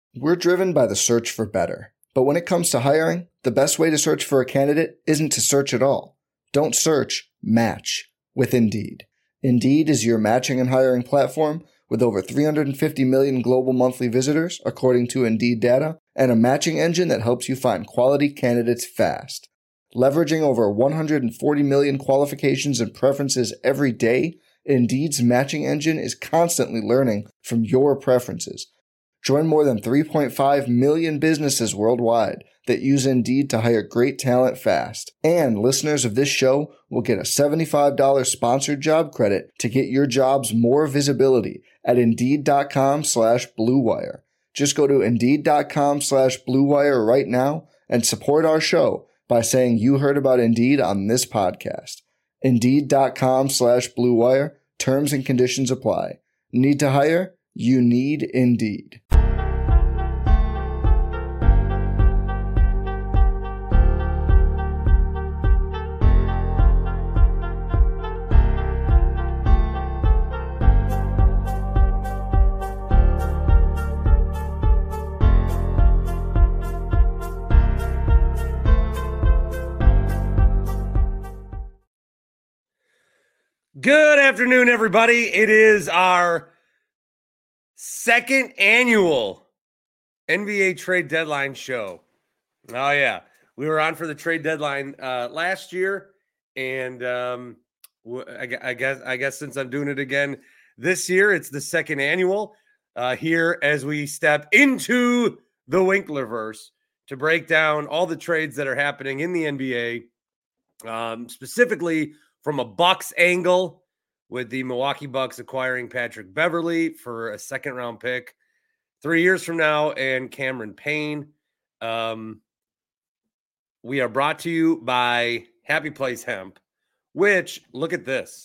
We're driven by the search for better. But when it comes to hiring, the best way to search for a candidate isn't to search at all. Don't search, match with Indeed. Indeed is your matching and hiring platform with over 350 million global monthly visitors, according to Indeed data, and a matching engine that helps you find quality candidates fast. Leveraging over 140 million qualifications and preferences every day, Indeed's matching engine is constantly learning from your preferences. Join more than 3.5 million businesses worldwide that use Indeed to hire great talent fast. And listeners of this show will get a $75 sponsored job credit to get your jobs more visibility at Indeed.com/Blue Wire. Just go to Indeed.com/Blue Wire right now and support our show by saying you heard about Indeed on this podcast. Indeed.com/Blue Wire. Terms and conditions apply. Need to hire? You need Indeed. Good afternoon, everybody. It is our second annual NBA trade deadline show. Oh, yeah. We were on for the trade deadline last year, and I guess since I'm doing it again this year, it's the second annual here as we step into the Winklerverse to break down all the trades that are happening in the NBA, specifically from a Bucks angle, with the Milwaukee Bucks acquiring Patrick Beverley for a second-round pick 3 years from now, and Cameron Payne. We are brought to you by Happy Place Hemp, which, look at this.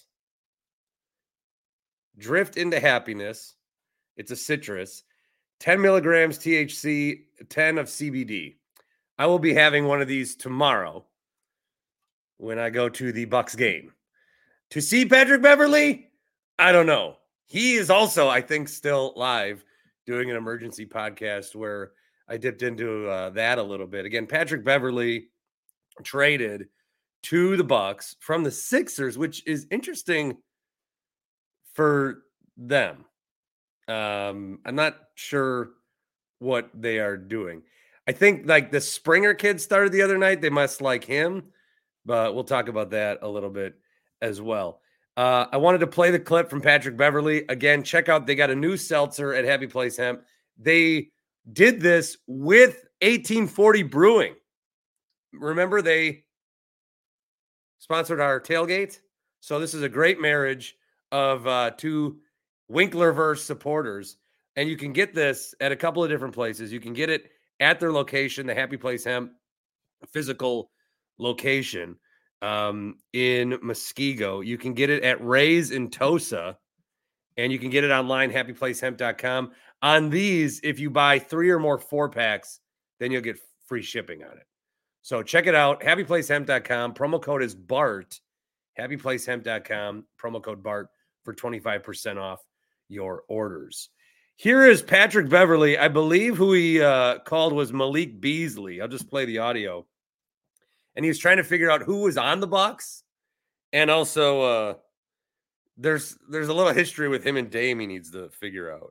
Drift into Happiness. It's a citrus. 10 milligrams THC, 10 of CBD. I will be having one of these tomorrow when I go to the Bucks game. To see Patrick Beverley? I don't know. He is also, I think, still live doing an emergency podcast where I dipped into that a little bit. Again, Patrick Beverley traded to the Bucks from the Sixers, which is interesting for them. I'm not sure what they are doing. I think like the Springer kid started the other night. They must like him, but we'll talk about that a little bit as well. I wanted to play the clip from Patrick Beverley. Again, check out, they got a new seltzer at Happy Place Hemp. They did this with 1840 Brewing. Remember, they sponsored our tailgate? So this is a great marriage of two Winklerverse supporters. And you can get this at a couple of different places. You can get it at their location, the Happy Place Hemp physical location. In Muskego. You can get it at Ray's in Tosa, and you can get it online, happyplacehemp.com. On these, if you buy 3 or more 4-packs, then you'll get free shipping on it. So check it out, happyplacehemp.com. Promo code is BART, happyplacehemp.com. Promo code BART for 25% off your orders. Here is Patrick Beverley. I believe who he called was Malik Beasley. I'll just play the audio. And he was trying to figure out who was on the Bucks. And also, there's a little history with him and Dame he needs to figure out.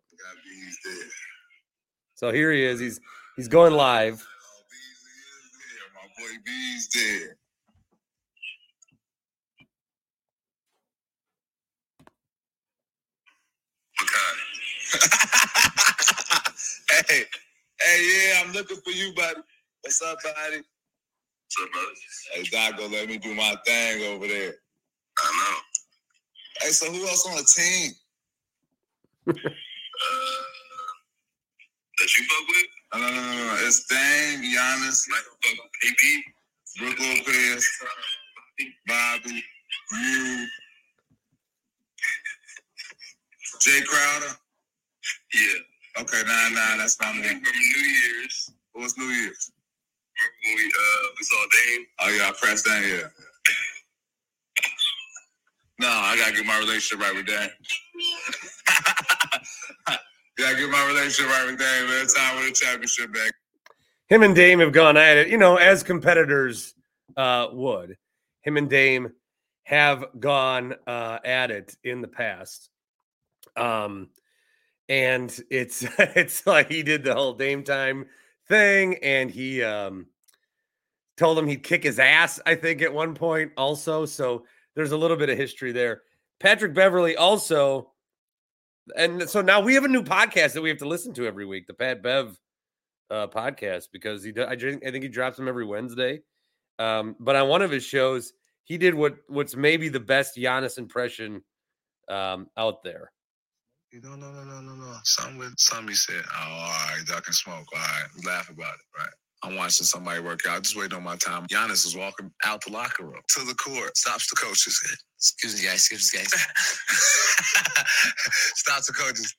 So here he is. He's going live. My boy B's dead. Okay. Hey, yeah, I'm looking for you, buddy. What's up, buddy? What's up, brother? Hey, Doc, go let me do my thing over there. I know. Hey, so who else on the team? That you fuck with? No. It's Dame, Giannis, KP, Brook Lopez, Bobby, you, Jay Crowder. Yeah. Okay, nah, that's not me. Remember New Year's? What was New Year's? When we saw Dame. Oh yeah, I pressed Dame. Yeah. No, I gotta get my relationship right with Dame. Yeah, get my relationship right with Dame, man. Time with a championship, man. Him and Dame have gone at it, as competitors would. Him and Dame have gone at it in the past. And it's it's like he did the whole Dame time thing, and he told him he'd kick his ass, I think, at one point also. So there's a little bit of history there. Patrick Beverley also, and so now we have a new podcast that we have to listen to every week, the Pat Bev podcast, because I think he drops them every Wednesday. But on one of his shows, he did what's maybe the best Giannis impression out there. No. Something you said. Oh, all right, duck and smoke. All right, we laugh about it, right? I'm watching somebody work out, just waiting on my time. Giannis is walking out the locker room to the court, stops the coaches. Excuse me, guys. Stops the coaches.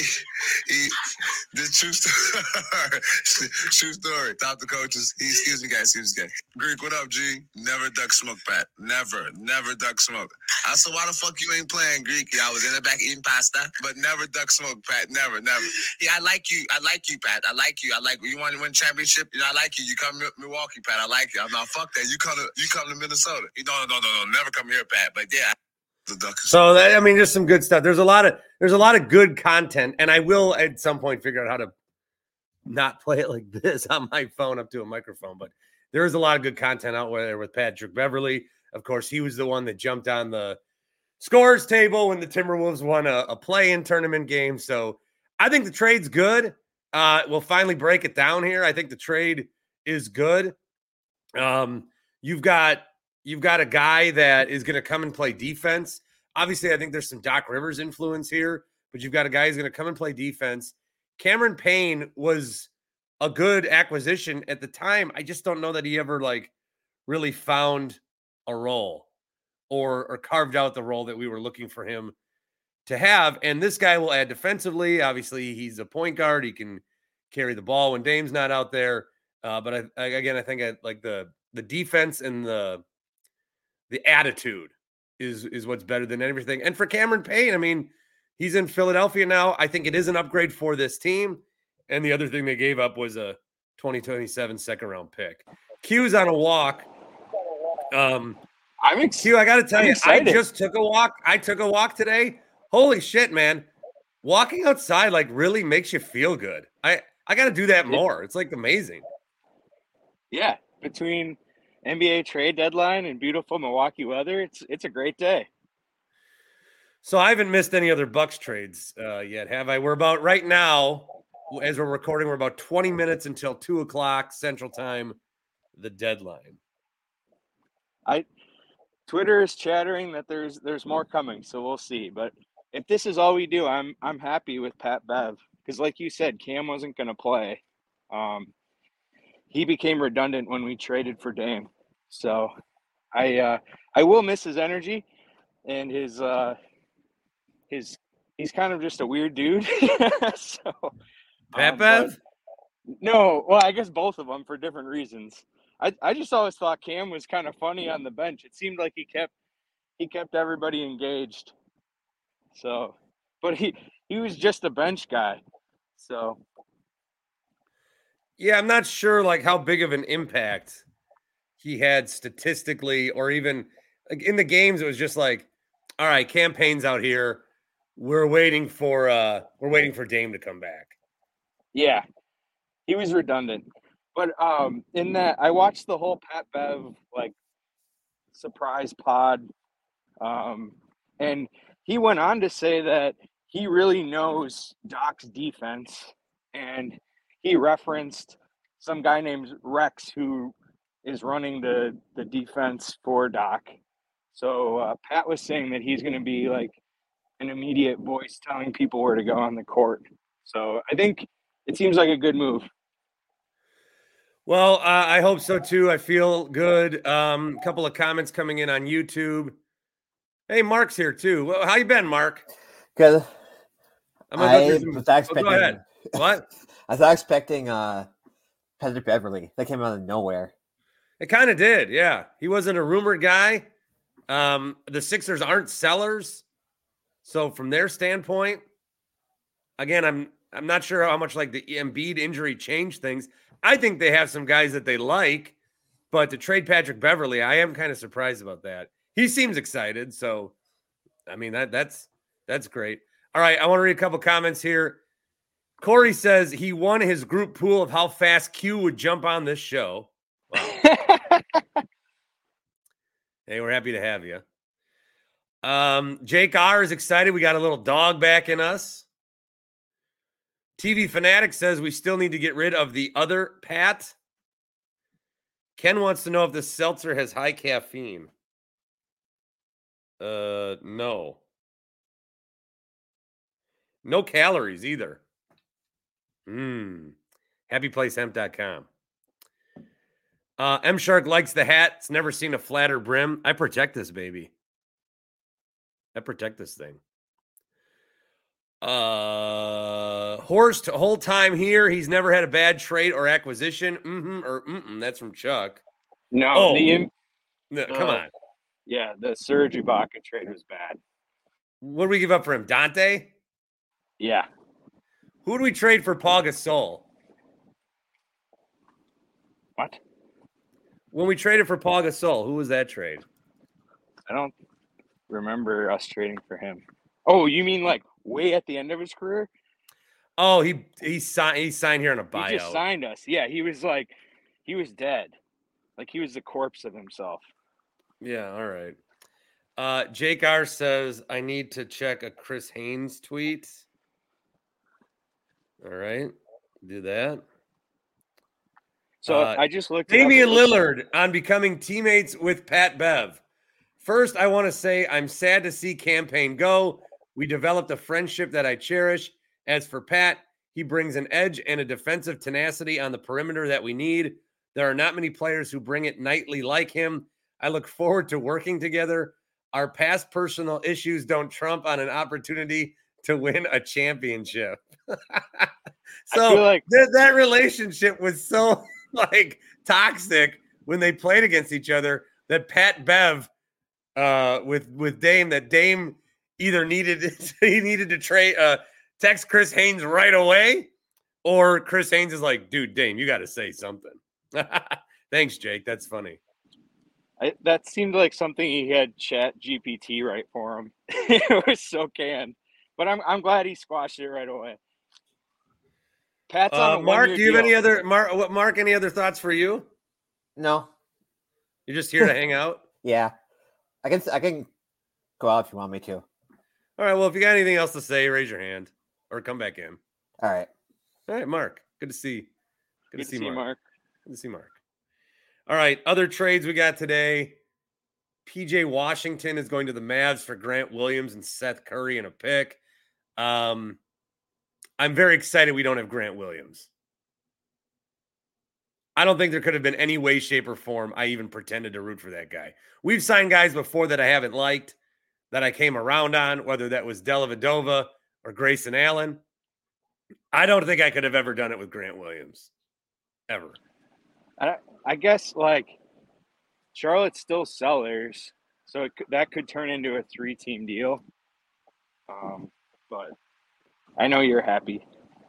This true story. True story. Stop the coaches. Excuse me, guys. Greek, what up, G? Never duck smoke, Pat. Never duck smoke. I said, why the fuck you ain't playing, Greek? Yeah, I was in the back eating pasta, but never duck smoke, Pat. Never. Yeah, I like you, Pat. I like you. You want to win championship? I like you. You come to Milwaukee, Pat. I like you. I'm not fuck that. You come to Minnesota. No. Never come here, Pat. But yeah. So just some good stuff. There's a lot of good content, and I will at some point figure out how to not play it like this on my phone up to a microphone. But there is a lot of good content out there with Patrick Beverley. Of course, he was the one that jumped on the scores table when the Timberwolves won a play-in tournament game. So I think the trade's good. We'll finally break it down here. I think the trade is good. You've got a guy that is going to come and play defense. Obviously, I think there's some Doc Rivers influence here, but you've got a guy who's going to come and play defense. Cameron Payne was a good acquisition at the time. I just don't know that he ever really found a role or carved out the role that we were looking for him to have. And this guy will add defensively. Obviously, he's a point guard. He can carry the ball when Dame's not out there. But I think the defense and the attitude is what's better than everything. And for Cameron Payne, he's in Philadelphia now. I think it is an upgrade for this team. And the other thing they gave up was a 2027 second-round pick. Q's on a walk. Q, I got to tell you, I just took a walk. I took a walk today. Holy shit, man. Walking outside really makes you feel good. I got to do that more. It's amazing. Yeah, between NBA trade deadline and beautiful Milwaukee weather, it's a great day. So I haven't missed any other Bucks trades yet, have I? We're about right now, as we're recording, we're about 20 minutes until 2:00 Central Time, the deadline. Twitter is chattering that there's more coming, so we'll see. But if this is all we do, I'm happy with Pat Bev, because like you said, Cam wasn't going to play. He became redundant when we traded for Dame. So I will miss his energy and his he's kind of just a weird dude. So Pat Bev? No, well, I guess both of them for different reasons. I just always thought Cam was kind of funny on the bench. It seemed like he kept everybody engaged. So, but he was just a bench guy. So yeah, I'm not sure how big of an impact he had statistically, or even in the games. It was just all right, Cam Payne's out here. We're waiting for Dame to come back. Yeah, he was redundant. But in that, I watched the whole Pat Bev surprise pod, and he went on to say that he really knows Doc's defense, and he referenced some guy named Rex who is running the defense for Doc. So Pat was saying that he's going to be an immediate voice telling people where to go on the court. So I think it seems like a good move. Well, I hope so too. I feel good. A couple of comments coming in on YouTube. Hey, Mark's here too. Well, how you been, Mark? Good. Go ahead. What? I was expecting Patrick Beverley. That came out of nowhere. It kind of did, yeah. He wasn't a rumored guy. The Sixers aren't sellers. So from their standpoint, again, I'm not sure how much like the Embiid injury changed things. I think they have some guys that they like, but to trade Patrick Beverley, I am kind of surprised about that. He seems excited, so I mean that's great. All right, I want to read a couple comments here. Corey says he won his group pool of how fast Q would jump on this show. Wow. Hey, we're happy to have you. Jake R is excited. We got a little dog back in us. TV Fanatic says we still need to get rid of the other Pat. Ken wants to know if the seltzer has high caffeine. No. No calories either. HappyPlaceHemp.com. M Shark likes the hat. It's never seen a flatter brim. I protect this baby. I protect this thing. Horst, whole time here, he's never had a bad trade or acquisition. That's from Chuck. No, no, come on. Yeah, the Serge Ibaka trade was bad. What did we give up for him? Dante? Yeah. Who did we trade for Paul Gasol? What? When we traded for Paul Gasol, who was that trade? I don't remember us trading for him. Oh, you mean like way at the end of his career? Oh, he signed here on a buyout. He just signed us. Yeah, he was dead. Like he was the corpse of himself. Yeah, all right. Jake R says, I need to check a Chris Haynes tweet. All right, do that. So I just looked. Damian Lillard on becoming teammates with Pat Bev. First, I want to say I'm sad to see campaign go. We developed a friendship that I cherish. As for Pat, he brings an edge and a defensive tenacity on the perimeter that we need. There are not many players who bring it nightly like him. I look forward to working together. Our past personal issues don't trump on an opportunity to win a championship. So like that relationship was so like toxic when they played against each other that Pat Bev with Dame, that Dame either needed to trade text Chris Haynes right away, or Chris Haynes is like, dude, Dame, you got to say something. Thanks, Jake. That's funny. That seemed like something he had Chat GPT write for him. It was so canned, but I'm glad he squashed it right away. Pat's on a Mark, do you have deal. Mark, any other thoughts for you? No. You're just here to hang out? Yeah. I can go out if you want me to. All right. Well, if you got anything else to say, raise your hand or come back in. All right. All right, Mark. Good to see. Good to see Mark. Good to see Mark. All right. Other trades we got today. PJ Washington is going to the Mavs for Grant Williams and Seth Curry and a pick. I'm very excited we don't have Grant Williams. I don't think there could have been any way, shape, or form I even pretended to root for that guy. We've signed guys before that I haven't liked, that I came around on, whether that was Dellavedova or Grayson Allen. I don't think I could have ever done it with Grant Williams. Ever. I guess, like, Charlotte's still sellers, so that could turn into a 3-team deal. But I know you're happy.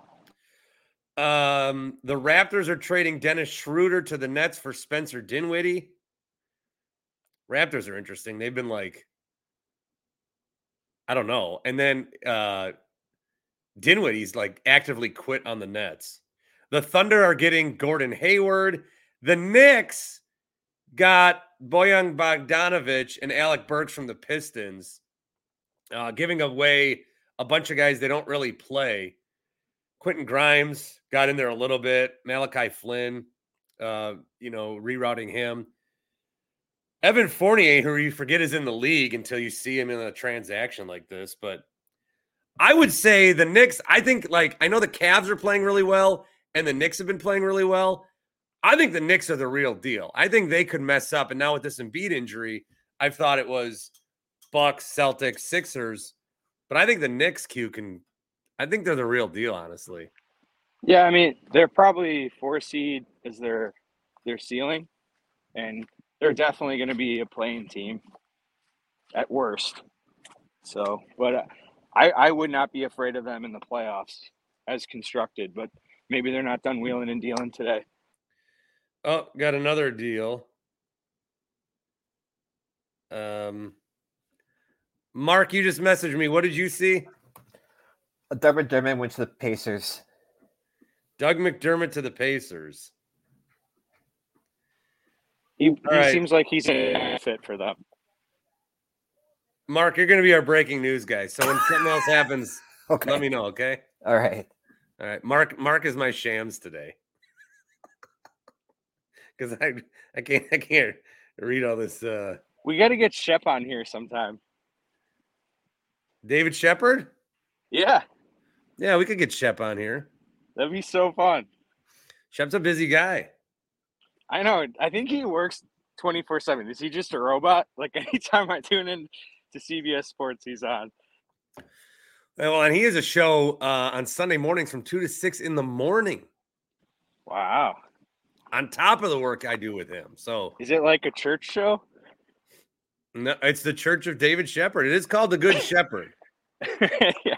The Raptors are trading Dennis Schroeder to the Nets for Spencer Dinwiddie. Raptors are interesting. They've been like, I don't know. And then Dinwiddie's like actively quit on the Nets. The Thunder are getting Gordon Hayward. The Knicks got Bojan Bogdanovic and Alec Burks from the Pistons, giving away a bunch of guys they don't really play. Quentin Grimes got in there a little bit. Malachi Flynn, rerouting him. Evan Fournier, who you forget is in the league until you see him in a transaction like this. But I would say the Knicks, I think, like, I know the Cavs are playing really well and the Knicks have been playing really well. I think the Knicks are the real deal. I think they could mess up. And now with this Embiid injury, I've thought it was Bucks, Celtics, Sixers. But I think the Knicks, I think they're the real deal, honestly. Yeah, I mean, they're probably 4 seed is their ceiling. And they're definitely going to be a playing team at worst. So, but I would not be afraid of them in the playoffs. as constructed, but maybe they're not done wheeling and dealing today. Oh, got another deal. Mark, you just messaged me. What did you see? Doug McDermott went to the Pacers. Doug McDermott to the Pacers. He right. seems like he's a fit for them. Mark, you're going to be our breaking news guy. So when something else happens, Okay. let me know, okay? All right. All right. Mark is my shams today. Because I can't read all this. We got to get Shep on here sometime. David Shepard? Yeah, Yeah, we could get Shep on here. that'd be so fun. Shep's a busy guy. I know. I think he works 24/7. Is he just a robot? Like anytime I tune in to CBS Sports, he's on. Well, and he has a show on Sunday mornings from 2 to 6 in the morning. Wow. On top of the work I do with him. So Is it like a church show? no, it's the Church of David Shepard. It is called the Good Shepherd. Yeah.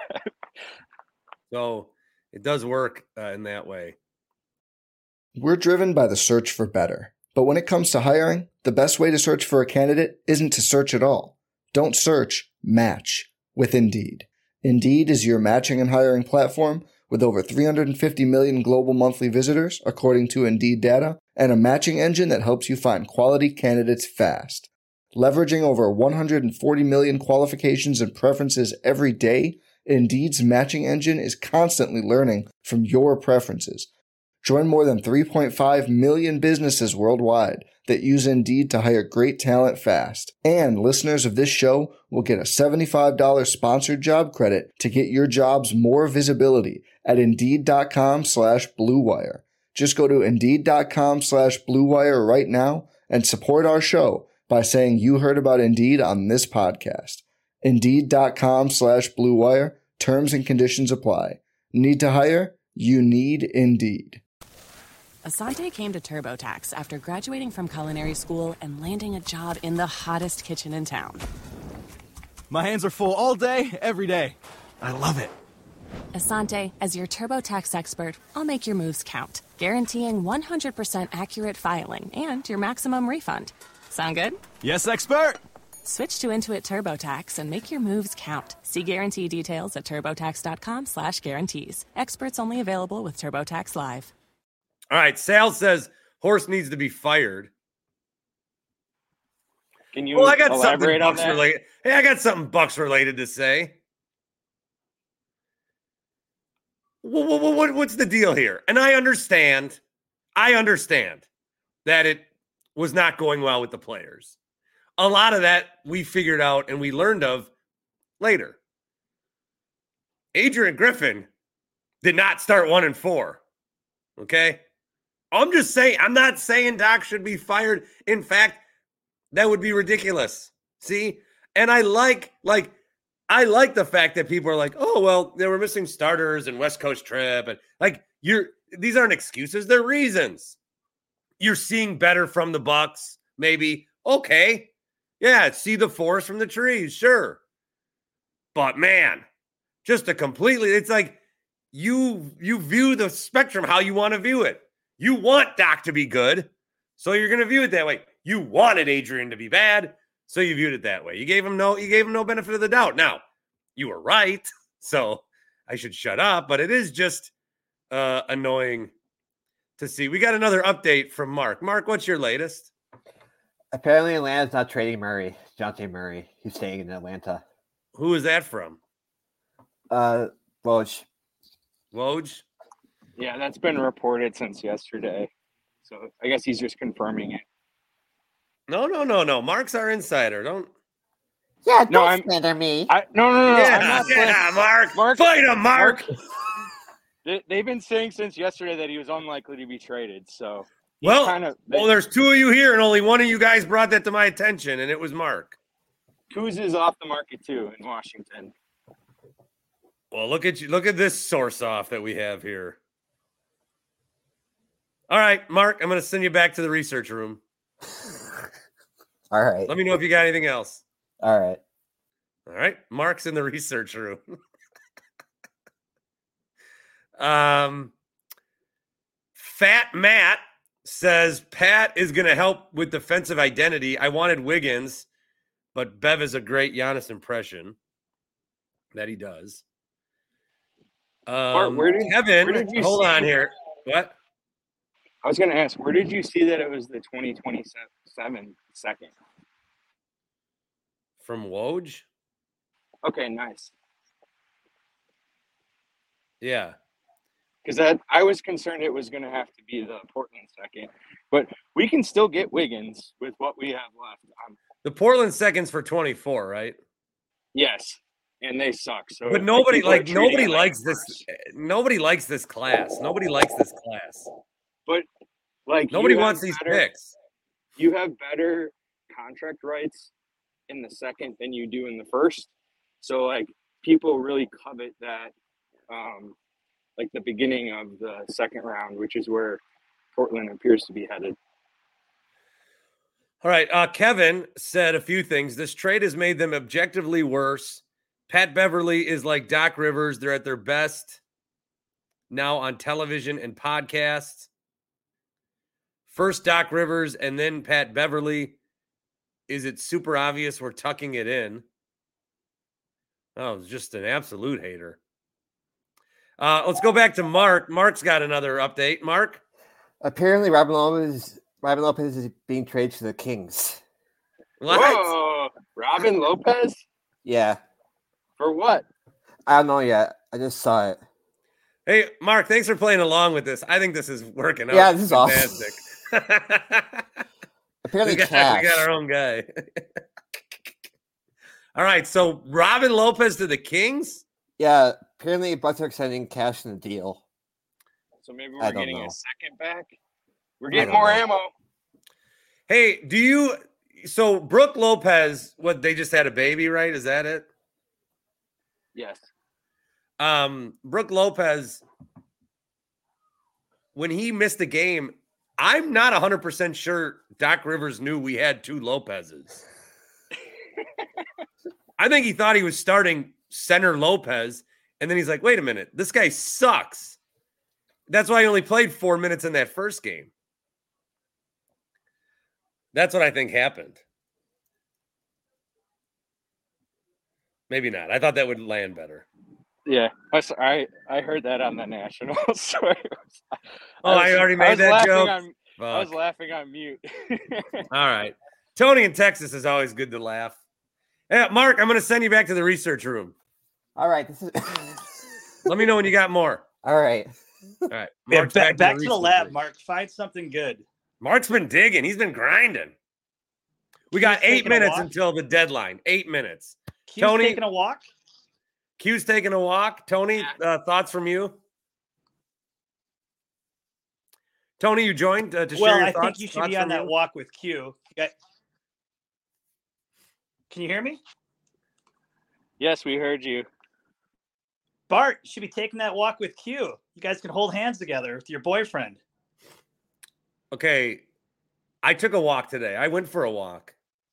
So it does work in that way. We're driven by the search for better. But when it comes to hiring, the best way to search for a candidate isn't to search at all. Don't search, match with Indeed. Indeed is your matching and hiring platform with over 350 million global monthly visitors, according to Indeed data, and a matching engine that helps you find quality candidates fast. Leveraging over 140 million qualifications and preferences every day, Indeed's matching engine is constantly learning from your preferences. Join more than 3.5 million businesses worldwide that use Indeed to hire great talent fast. And listeners of this show will get a $75 sponsored job credit to get your jobs more visibility at Indeed.com/Blue Wire. Just go to Indeed.com/Blue Wire right now and support our show by saying you heard about Indeed on this podcast. Indeed.com/Blue Wire. Terms and conditions apply. Need to hire? You need Indeed. Asante came to TurboTax after graduating from culinary school and landing a job in the hottest kitchen in town. My hands are full all day, every day. I love it. Asante, as your TurboTax expert, I'll make your moves count, guaranteeing 100% accurate filing and your maximum refund. Sound good? Yes, expert! Switch to Intuit TurboTax and make your moves count. See guarantee details at turbotax.com/guarantees. Experts only available with TurboTax Live. All right. Sal says Horst needs to be fired. Can you I got something elaborate on Bucks that? related. Hey, I got something Bucks related to say. What's the deal here? And I understand that it was not going well with the players. A lot of that we figured out and we learned of later. Adrian Griffin did not start 1-4. Okay? I'm just saying, I'm not saying Doc should be fired. In fact, that would be ridiculous. See? And I like the fact that people are like, oh, well, they were missing starters and West Coast trip. And these aren't excuses, they're reasons. You're seeing better from the Bucks, maybe. Okay. Yeah, see the forest from the trees, sure. But man, just it's like you view the spectrum how you want to view it. You want Doc to be good, so you're going to view it that way. You wanted Adrian to be bad, so you viewed it that way. You gave him no benefit of the doubt. Now, you were right, so I should shut up, but it is just annoying to see. We got another update from Mark. Mark, what's your latest? Apparently, Atlanta's not trading Murray, Dejounte Murray. He's staying in Atlanta. Who is that from? Woj. Woj? Yeah, that's been reported since yesterday. So I guess he's just confirming it. No. Mark's our insider. Don't. Yeah, No, don't slander me. No. Yeah, I'm not Mark. Fight him, Mark. They've been saying since yesterday that he was unlikely to be traded. So well, there's two of you here, and only one of you guys brought that to my attention, and it was Mark. Kuz is off the market too in Washington. Well, look at this source off that we have here. All right, Mark, I'm going to send you back to the research room. All right. Let me know if you got anything else. All right. All right, Mark's in the research room. Fat Matt says Pat is going to help with defensive identity. I wanted Wiggins, but Bev is a great Giannis impression. That he does. Bart, where did you hold see- on here. What? I was going to ask, where did you see that it was the 2027 second? From Woj? Okay, nice. Yeah. Because I was concerned it was going to have to be the Portland second. But we can still get Wiggins with what we have left. The Portland second's for 24, right? Yes. And they suck. So but nobody likes this. Nobody likes this class. Nobody likes this class. But like nobody wants these picks. You have better contract rights in the second than you do in the first. So like people really covet that like the beginning of the second round, which is where Portland appears to be headed. All right. Kevin said a few things. This trade has made them objectively worse. Pat Beverly is like Doc Rivers. They're at their best now on television and podcasts. First Doc Rivers and then Pat Beverly. Is it super obvious we're tucking it in? Oh, it's just an absolute hater. Let's go back to Mark. Mark's got another update. Mark? Apparently, Robin Lopez is being traded to the Kings. What? Whoa, Robin Lopez? Yeah. For what? I don't know yet. I just saw it. Hey, Mark, thanks for playing along with this. I think this is working out. Yeah, this is fantastic. awesome. Apparently, we got our own guy. All right, so Robin Lopez to the Kings? Yeah, apparently Bucks are extending cash in the deal. So maybe we're getting know. a second back? We're getting more ammo. Hey, so Brooke Lopez, they just had a baby, right? Is that it? Yes. Brooke Lopez, when he missed a game, I'm not 100% sure Doc Rivers knew we had two Lopezes. I think he thought he was starting center Lopez, and then he's like, wait a minute, this guy sucks. That's why he only played 4 minutes in that first game. That's what I think happened. Maybe not. I thought that would land better. Yeah, I heard that on the national. Sorry. I already made that joke. I was laughing on mute. All right. Tony in Texas is always good to laugh. Hey, Mark, I'm going to send you back to the research room. All right. This is. Let me know when you got more. All right. All right. Yeah, back to the lab, Mark. Find something good. Mark's been digging. He's been grinding. We got 8 minutes until the deadline. 8 minutes. Tony taking a walk. Q's taking a walk. Tony, thoughts from you? Tony, you joined to share your thoughts? I think you should be on that walk with Q. Can you hear me? Yes, we heard you. Bart should be taking that walk with Q. You guys can hold hands together with your boyfriend. Okay. I took a walk today. I went for a walk.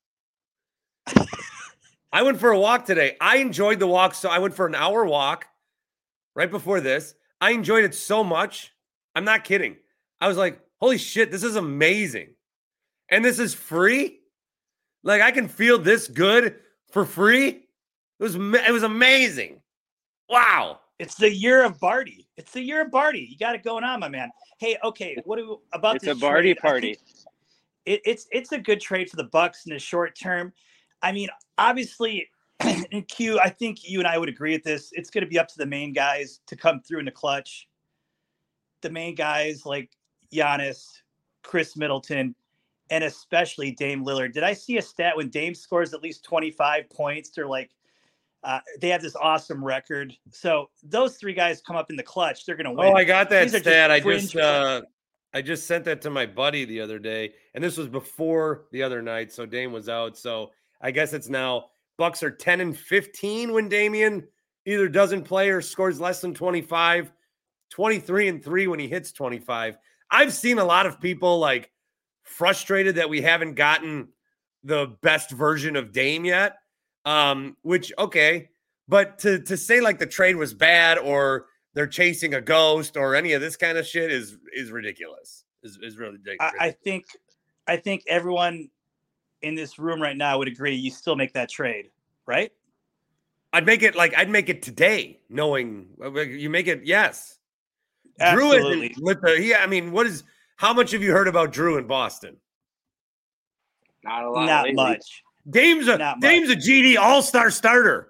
Today. I enjoyed the walk. So I went for an hour walk right before this. I enjoyed it so much. I'm not kidding. I was like, holy shit, this is amazing. And this is free. Like I can feel this good for free. It was amazing. Wow. It's the year of Barty. You got it going on, my man. Hey, okay. About it's this a Barty trade? party. It's a good trade for the Bucks in the short term. I mean, obviously, in Q, I think you and I would agree with this. It's going to be up to the main guys to come through in the clutch. The main guys like Giannis, Chris Middleton, and especially Dame Lillard. Did I see a stat when Dame scores at least 25 points? They're like, they have this awesome record. So those three guys come up in the clutch. They're going to win. Oh, I got that stat. I just sent that to my buddy the other day, and this was before the other night. So Dame was out. So I guess it's now Bucks are 10-15 when Damian either doesn't play or scores less than 25, 23-3 when he hits 25. I've seen a lot of people like frustrated that we haven't gotten the best version of Dame yet. Which, okay, but to say like the trade was bad or they're chasing a ghost or any of this kind of shit is ridiculous. Is really ridiculous. I think everyone in this room right now would agree you still make that trade, right? I'd make it today, knowing you make it. Yes, Absolutely. How much have you heard about Drew in Boston? Not a lot. Not lately. much. Dame's a GD All-Star starter.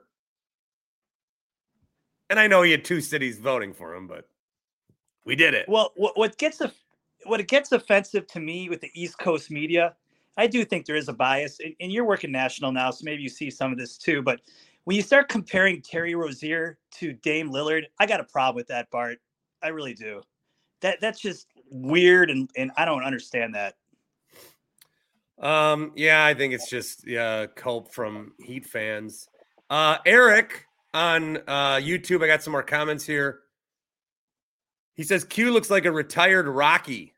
And I know he had 2 cities voting for him, but we did it. Well, what gets offensive to me with the East Coast media, I do think there is a bias, and you're working national now, so maybe you see some of this too. But when you start comparing Terry Rozier to Dame Lillard, I got a problem with that, Bart. I really do. That's just weird, and I don't understand that. Yeah, I think it's just cope from Heat fans. Eric on YouTube, I got some more comments here. He says Q looks like a retired Rocky.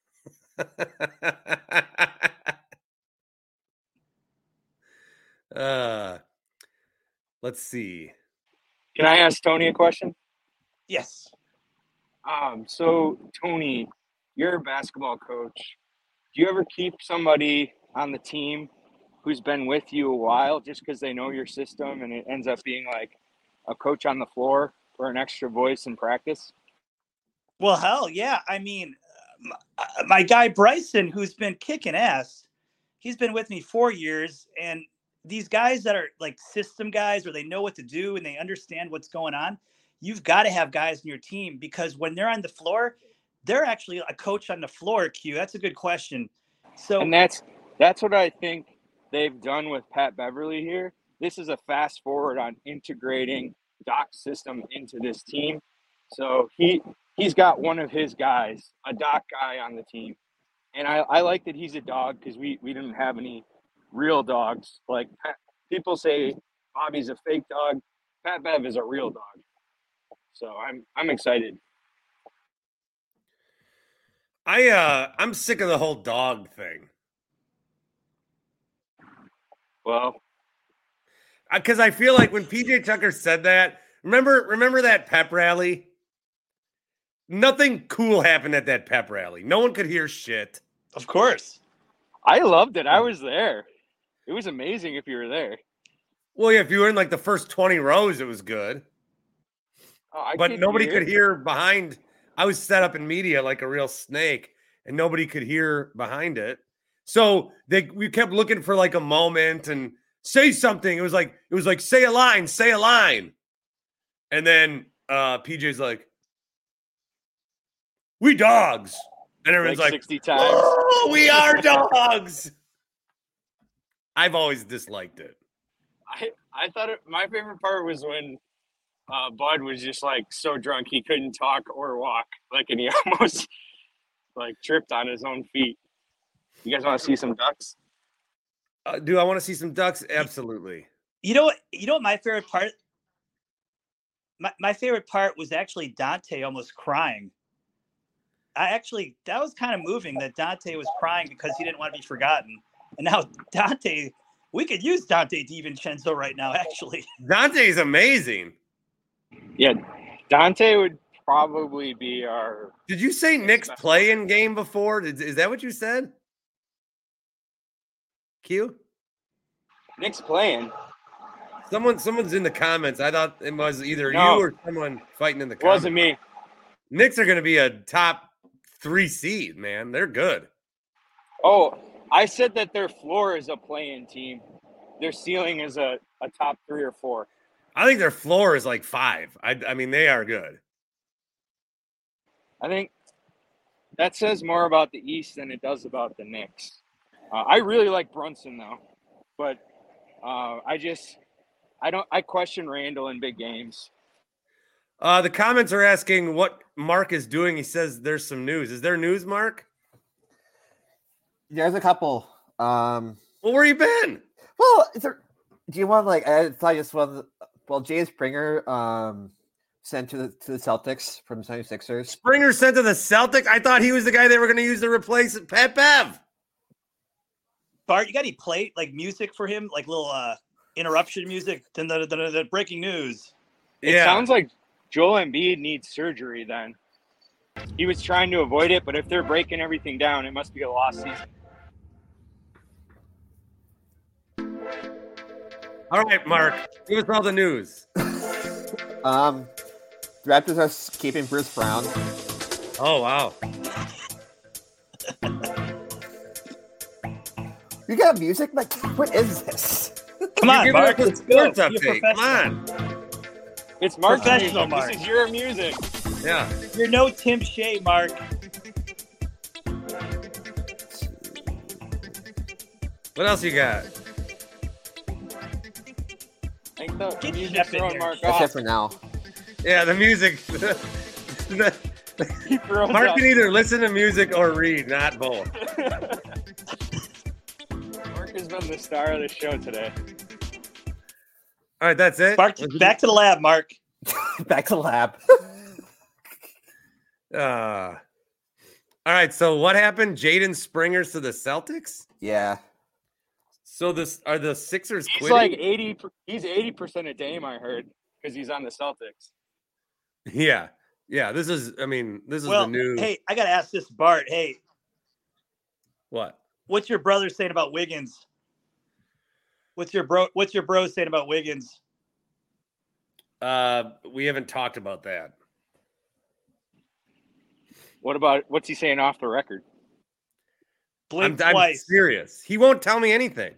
Let's see. Can I ask Tony a question? Yes. So Tony, you're a basketball coach. Do you ever keep somebody on the team who's been with you a while just because they know your system and it ends up being like a coach on the floor or an extra voice in practice? Well, hell yeah. I mean, my guy Bryson, who's been kicking ass, he's been with me 4 years. And these guys that are like system guys where they know what to do and they understand what's going on, you've got to have guys in your team because when they're on the floor, they're actually a coach on the floor, Q. That's a good question. So, and that's what I think they've done with Pat Beverly here. This is a fast forward on integrating Doc's system into this team. So he's got one of his guys, a Doc guy on the team. And I like that he's a dog because we didn't have any real dogs. Like people say Bobby's a fake dog. Pat Bev is a real dog. So I'm excited. I'm sick of the whole dog thing. Well, because I feel like when PJ Tucker said that, remember that pep rally? Nothing cool happened at that pep rally. No one could hear shit. Of course. I loved it. I was there. It was amazing if you were there. Well, yeah, if you were in like the first 20 rows, it was good. But nobody could hear behind. I was set up in media like a real snake, and nobody could hear behind it. So we kept looking for like a moment and say something. It was like say a line. And then PJ's like, we dogs. And everyone's like 60 times. Oh, we are dogs. I've always disliked it. I thought my favorite part was when Bud was just like so drunk he couldn't talk or walk, and he almost like tripped on his own feet. You guys want to see some ducks? Do I want to see some ducks? Absolutely. You know what my favorite part? My favorite part was actually Dante almost crying. That was kind of moving that Dante was crying because he didn't want to be forgotten. And now Dante, we could use Dante DiVincenzo right now, actually. Dante's amazing. Yeah, Dante would probably be our... Did you say Knicks play-in game before? Is that what you said? Q? Knicks playing. Someone's in the comments. I thought it was either you or someone fighting in the comments. Wasn't me. Knicks are going to be a top 3 seed, man. They're good. Oh, I said that their floor is a play-in team. Their ceiling is a top 3 or 4. I think their floor is like 5. I mean, they are good. I think that says more about the East than it does about the Knicks. I really like Brunson though, but I question Randall in big games. The comments are asking what Mark is doing. He says there's some news. Is there news, Mark? There's a couple. Well, where you been? Well, do you want I thought just was Jay Springer sent to the Celtics from the 76ers. Springer sent to the Celtics? I thought he was the guy they were going to use to replace Pat Bev. Bart, you got any play music for him, like little interruption music? Then the breaking news. It sounds like Joel Embiid needs surgery then. He was trying to avoid it, but if they're breaking everything down, it must be a lost season. All right, Mark, give us all the news. The Raptors are keeping Bruce Brown. Oh, wow. You got music? Like, what is this? Come on, Give Mark. us a Let's go. sports Be a update. Come professional. on. It's Mark's Professional, music. Mark. This is your music. Yeah. You're no Tim Shea, Mark. What else you got? I think the Get music's Shep in throwing here. Mark That's it off. for now. Yeah, the music. He throws Mark up. can either listen to music or read, not both. Mark has been the star of the show today. All right, that's it. Mark, back to the lab, Mark. Back to the lab. All right, so what happened? Jaden Springer's to the Celtics? Yeah. So this are the Sixers He's quitting? like 80. He's 80% a Dame, I heard, because he's on the Celtics. Yeah. Yeah, this is the new Hey, I got to ask this, Bart. Hey, what? what's your brother saying about Wiggins? What's your bro saying about Wiggins? We haven't talked about that. What's he saying off the record? Blink I'm twice. serious. He won't tell me anything.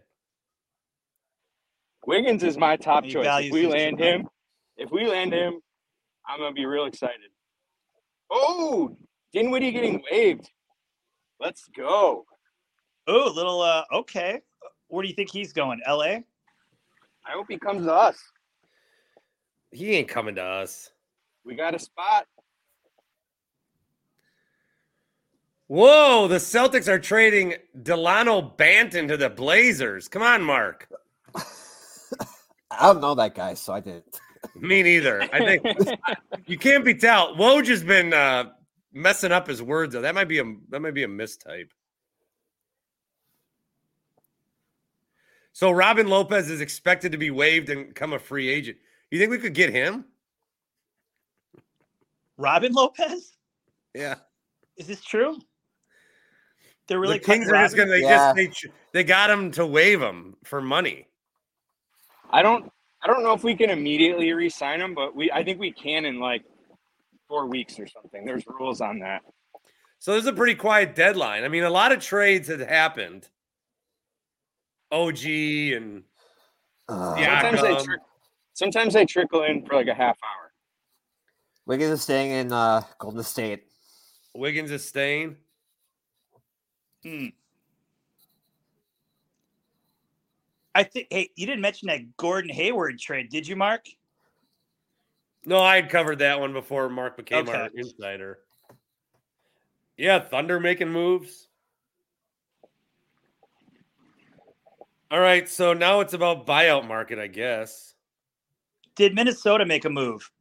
Wiggins is my top He choice. values If we his land him, I'm gonna be real excited. Oh, Dinwiddie getting waived. Let's go. Oh, little okay. Where do you think he's going? LA? I hope he comes to us. He ain't coming to us. We got a spot. Whoa, the Celtics are trading Delano Banton to the Blazers. Come on, Mark. I don't know that guy, so I didn't. Me neither. I think you can't be tell. Woj has been messing up his words. Though. That might be a mistype. So Robin Lopez is expected to be waived and become a free agent. You think we could get him? Robin Lopez? Yeah. Is this true? They're really The Kings are just Robin? going to they got him to waive him for money. I don't know if we can immediately re-sign him, but I think we can in like 4 weeks or something. There's rules on that. So this is a pretty quiet deadline. I mean, a lot of trades had happened. OG and Sometimes they trickle in for like a half hour. Wiggins is staying in Golden State. Wiggins is staying. I think. Hey, you didn't mention that Gordon Hayward trade, did you, Mark? No, I had covered that one before Mark became Okay. our insider. Yeah, Thunder making moves. All right, so now it's about buyout market, I guess. Did Minnesota make a move?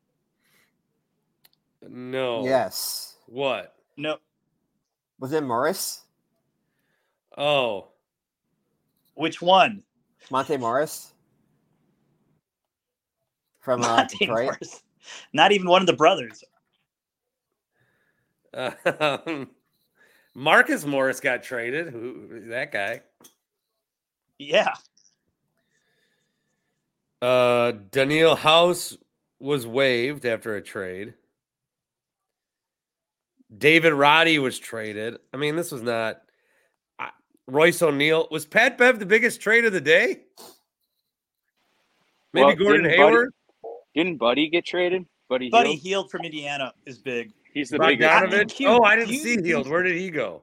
No. Yes. What? No. Was it Morris? Oh. Which one? Monte Morris? From Monte Detroit? Morris. Not even one of the brothers. Marcus Morris got traded. Who that guy? Yeah. Daniel House was waived after a trade. David Roddy was traded. I mean, this was not Royce O'Neal. Was Pat Bev the biggest trade of the day? Maybe Well, Gordon Hayward? Didn't Buddy get traded? Buddy Hield? Hield from Indiana is big. He's the biggest. Bogdanovich? Oh, I didn't see Hield. Where did he go?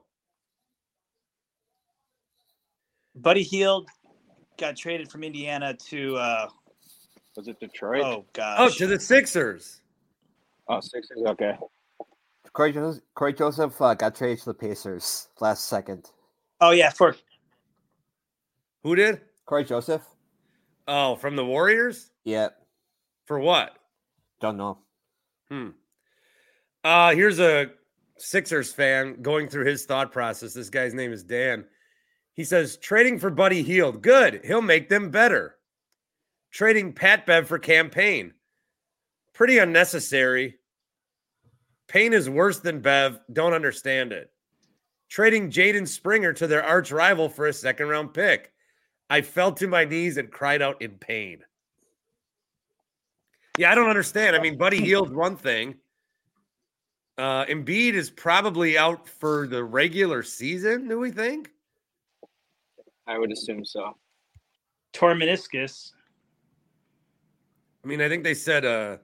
Buddy Hield got traded from Indiana to Was it Detroit? oh gosh. Oh, to the Sixers. Oh, Sixers. Okay. Corey Joseph got traded to the Pacers last second. Oh yeah, for Who did? Corey Joseph? Oh, from the Warriors? Yeah. For what? Don't know. Here's a Sixers fan going through his thought process. This guy's name is Dan. He says, trading for Buddy Hield. Good. He'll make them better. Trading Pat Bev for campaign. Pretty unnecessary. Payne is worse than Bev. Don't understand it. Trading Jaden Springer to their arch rival for a second-round pick. I fell to my knees and cried out in pain. Yeah, I don't understand. I mean, Buddy Hield's one thing. Embiid is probably out for the regular season, do we think? I would assume so. Tore meniscus. I mean, I think they said a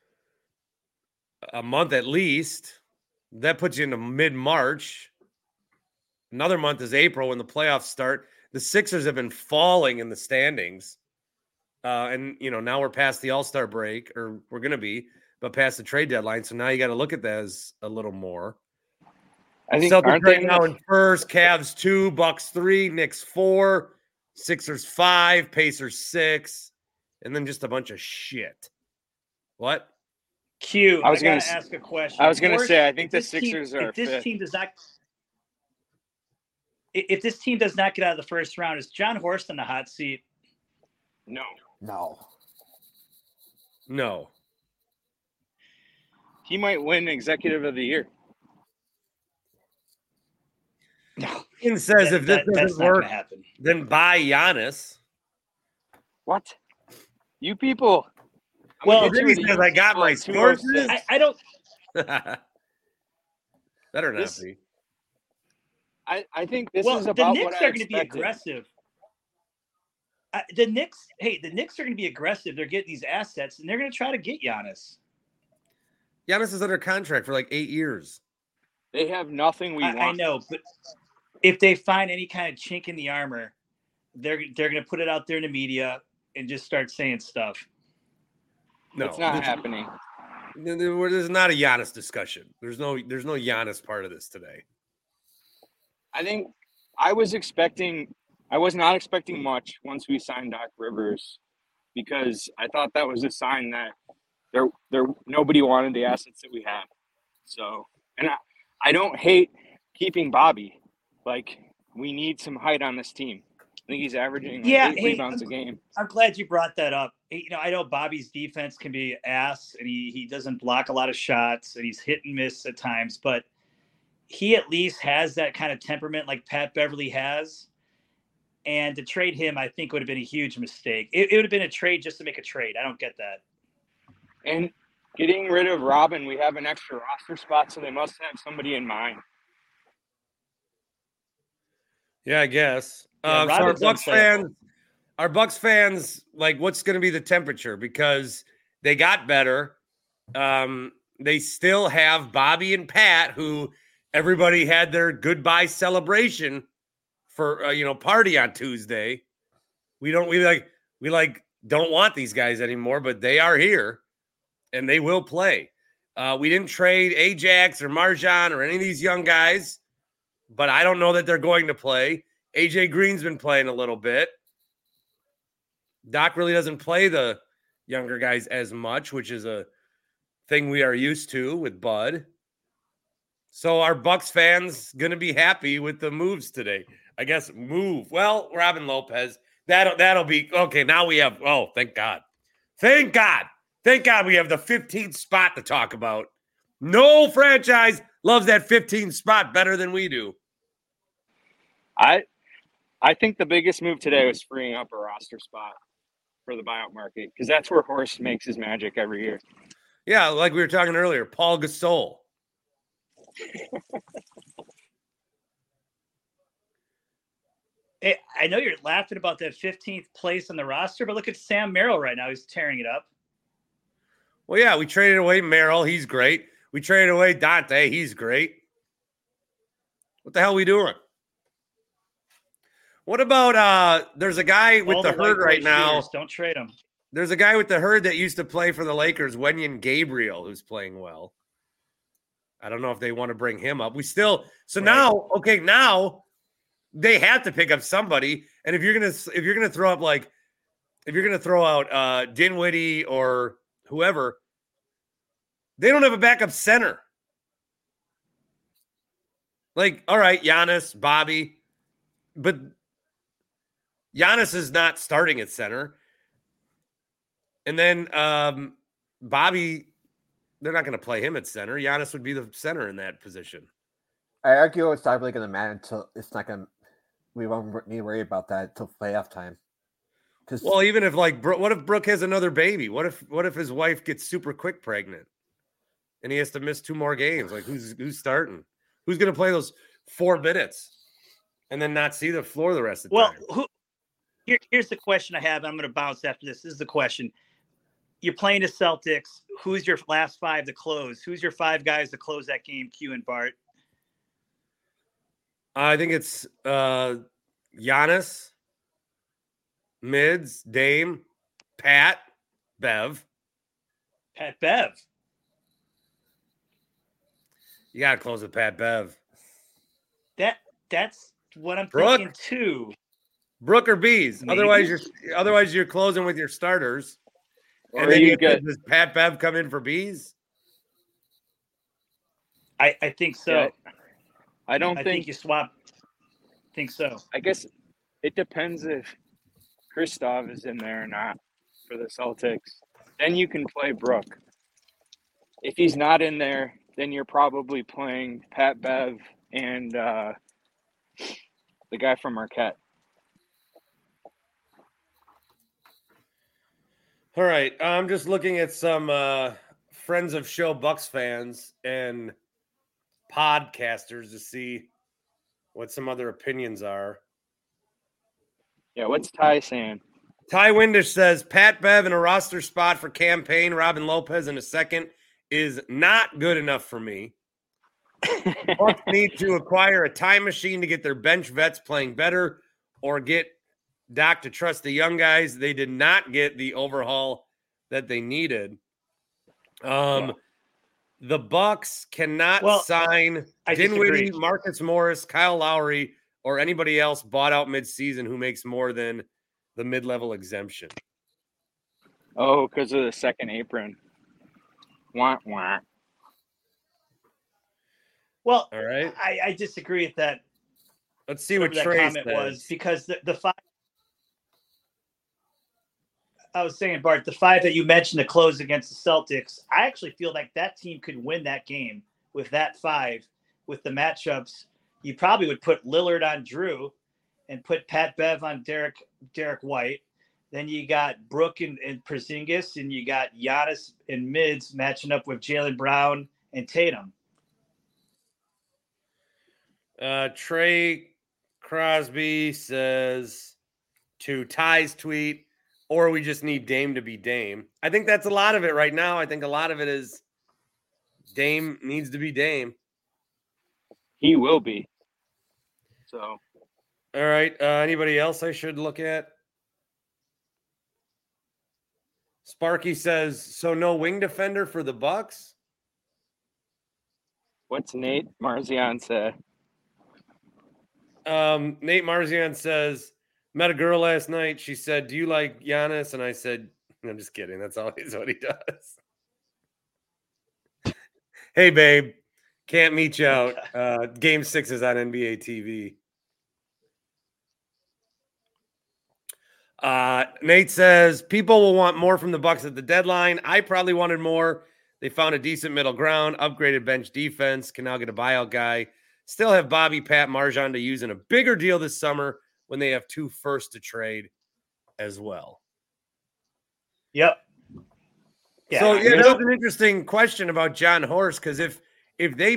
month at least. That puts you into mid-March. Another month is April when the playoffs start. The Sixers have been falling in the standings. And, now we're past the All-Star break, or we're going to be, but past the trade deadline. So now you got to look at that as a little more. I think Celtics right now in first, Cavs 2, Bucks 3, Knicks 4, Sixers 5, Pacers 6, and then just a bunch of shit. What? Q, I got to ask a question. I was going to say, I think the Sixers are if this fifth. team does not If this team does not get out of the first round, is John Horst in the hot seat? No. He might win Executive of the Year. No. It says if this doesn't work, then buy Giannis. What? You people. Well, then he says, I got my sources. I don't. Better not be. I think this is about the Knicks what I are going to be expected. aggressive. The Knicks are going to be aggressive. They're getting these assets, and they're going to try to get Giannis. Giannis is under contract for like 8 years. They have nothing we want. I know, but if they find any kind of chink in the armor, they're going to put it out there in the media and just start saying stuff. No, it's not happening. There's not a Giannis discussion. There's no Giannis part of this today. I think I was not expecting much once we signed Doc Rivers, because I thought that was a sign that there nobody wanted the assets that we have. So, and I don't hate keeping Bobby. Like, we need some height on this team. I think he's averaging 8 rebounds a game. I'm glad you brought that up. I know Bobby's defense can be ass, and he doesn't block a lot of shots, and he's hit and miss at times, but he at least has that kind of temperament like Pat Beverly has. And to trade him, I think would have been a huge mistake. It would have been a trade just to make a trade. I don't get that. And getting rid of Robin, we have an extra roster spot, so they must have somebody in mind. Yeah, I guess. Yeah, so our Bucks fans, like, what's going to be the temperature? Because they got better. They still have Bobby and Pat, who everybody had their goodbye celebration for, party on Tuesday. We don't want these guys anymore, but they are here and they will play. We didn't trade Ajax or Marjan or any of these young guys, but I don't know that they're going to play. AJ Green's been playing a little bit. Doc really doesn't play the younger guys as much, which is a thing we are used to with Bud. So our Bucks fans going to be happy with the moves today. I guess move. Well, Robin Lopez, that'll be okay. Now we have, thank God. Thank God we have the 15th spot to talk about. No franchise loves that 15th spot better than we do. I think the biggest move today was freeing up a roster spot for the buyout market, because that's where Horst makes his magic every year. Yeah, like we were talking earlier, Paul Gasol. Hey, I know you're laughing about that 15th place on the roster, but look at Sam Merrill right now. He's tearing it up. Well, yeah, we traded away Merrill. He's great. We traded away Dante. He's great. What the hell are we doing? What about there's a guy with the herd right now. Don't trade him. There's a guy with the herd that used to play for the Lakers, Wenyen Gabriel, who's playing well. I don't know if they want to bring him up. Now they have to pick up somebody. And if you're gonna throw out Dinwiddie or whoever, they don't have a backup center. Like, all right, Giannis, Bobby, but Giannis is not starting at center. And then Bobby, they're not going to play him at center. Giannis would be the center in that position. I argue it's not really going to matter until it's not going to. We won't need to worry about that until playoff time. Well, even if what if Brooke has another baby? What if his wife gets super quick pregnant, and he has to miss 2 more games? Like who's starting? Who's going to play those 4 minutes and then not see the floor the rest of the time? Here's the question I have. And I'm going to bounce after this. This is the question. You're playing the Celtics. Who's your last 5 to close? Who's your 5 guys to close that game, Q and Bart? I think it's Giannis, Mids, Dame, Pat, Bev. Pat Bev. You got to close with Pat Bev. That's what I'm thinking too. Brooke or Bees. Maybe. Otherwise you're closing with your starters. Or And then you get does Pat Bev come in for Bees? I think so. Yeah. I think you swap. Think so. I guess it depends if Kristaps is in there or not for the Celtics. Then you can play Brooke. If he's not in there, then you're probably playing Pat Bev and the guy from Marquette. All right. I'm just looking at some friends of show Bucks fans and podcasters to see what some other opinions are. Yeah, what's Ty saying? Ty Windish says Pat Bev in a roster spot for campaign, Robin Lopez in a second is not good enough for me. Bucks need to acquire a time machine to get their bench vets playing better or get Doc to trust the young guys. They did not get the overhaul that they needed. The Bucks cannot sign Dinwiddie, Marcus Morris, Kyle Lowry, or anybody else bought out midseason who makes more than the mid-level exemption. Oh, because of the second apron. Wah, wah. Well, all right. I disagree with that. Let's see what that Trey comment says. was, because the 5. I was saying, Bart, the 5 that you mentioned to close against the Celtics, I actually feel like that team could win that game with that 5. With the matchups, you probably would put Lillard on Drew and put Pat Bev on Derek White. Then you got Brooke and Porzingis, and you got Giannis and Mids matching up with Jaylen Brown and Tatum. Trey Crosby says to Ty's tweet, or we just need Dame to be Dame. I think that's a lot of it right now. I think a lot of it is Dame needs to be Dame. He will be. So, all right. Anybody else I should look at? Sparky says, so no wing defender for the Bucks? What's Nate Marzian say? Nate Marzian says, met a girl last night. She said, do you like Giannis? And I said, I'm just kidding. That's always what he does. Hey, babe. Can't meet you out. Game 6 is on NBA TV. Nate says, people will want more from the Bucks at the deadline. I probably wanted more. They found a decent middle ground, upgraded bench defense, can now get a buyout guy. Still have Bobby, Pat, Marjan to use in a bigger deal this summer when they have 2 firsts to trade as well. Yep. Yeah, so that was an interesting question about John Horst, because if they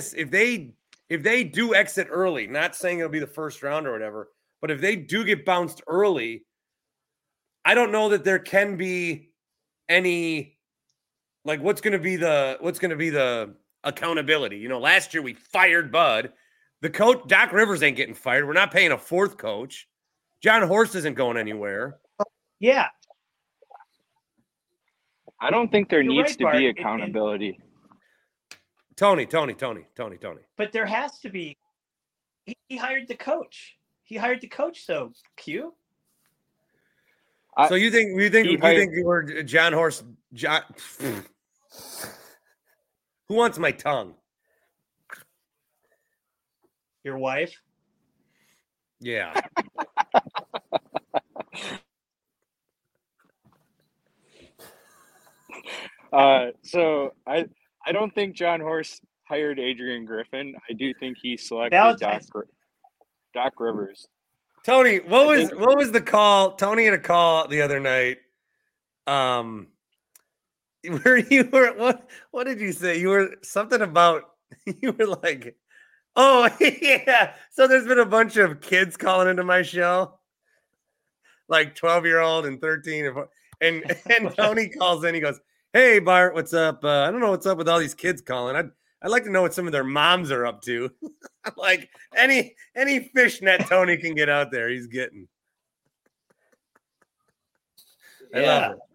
do exit early, not saying it'll be the first round or whatever, but if they do get bounced early, I don't know that there can be any, like, what's going to be the accountability. You know, last year we fired Bud. The coach, Doc Rivers, ain't getting fired. We're not paying a 4th coach. John Horst isn't going anywhere. Yeah. I don't think there needs to be accountability. Tony. But there has to be. He hired the coach. So Q. So you think you were John Horst? Who wants my tongue? Your wife? Yeah. So I don't think John Horst hired Adrian Griffin. I do think he selected Valentine's- Doc Rivers. Tony, what was the call? Tony had a call the other night. Where you were, what did you say? You were something about, you were like, oh yeah. So there's been a bunch of kids calling into my show, like 12-year-old and 13, and Tony calls in. He goes, "Hey Bart, what's up? I don't know what's up with all these kids calling. I'd like to know what some of their moms are up to." Like any fishnet Tony can get out there, he's getting. I love it.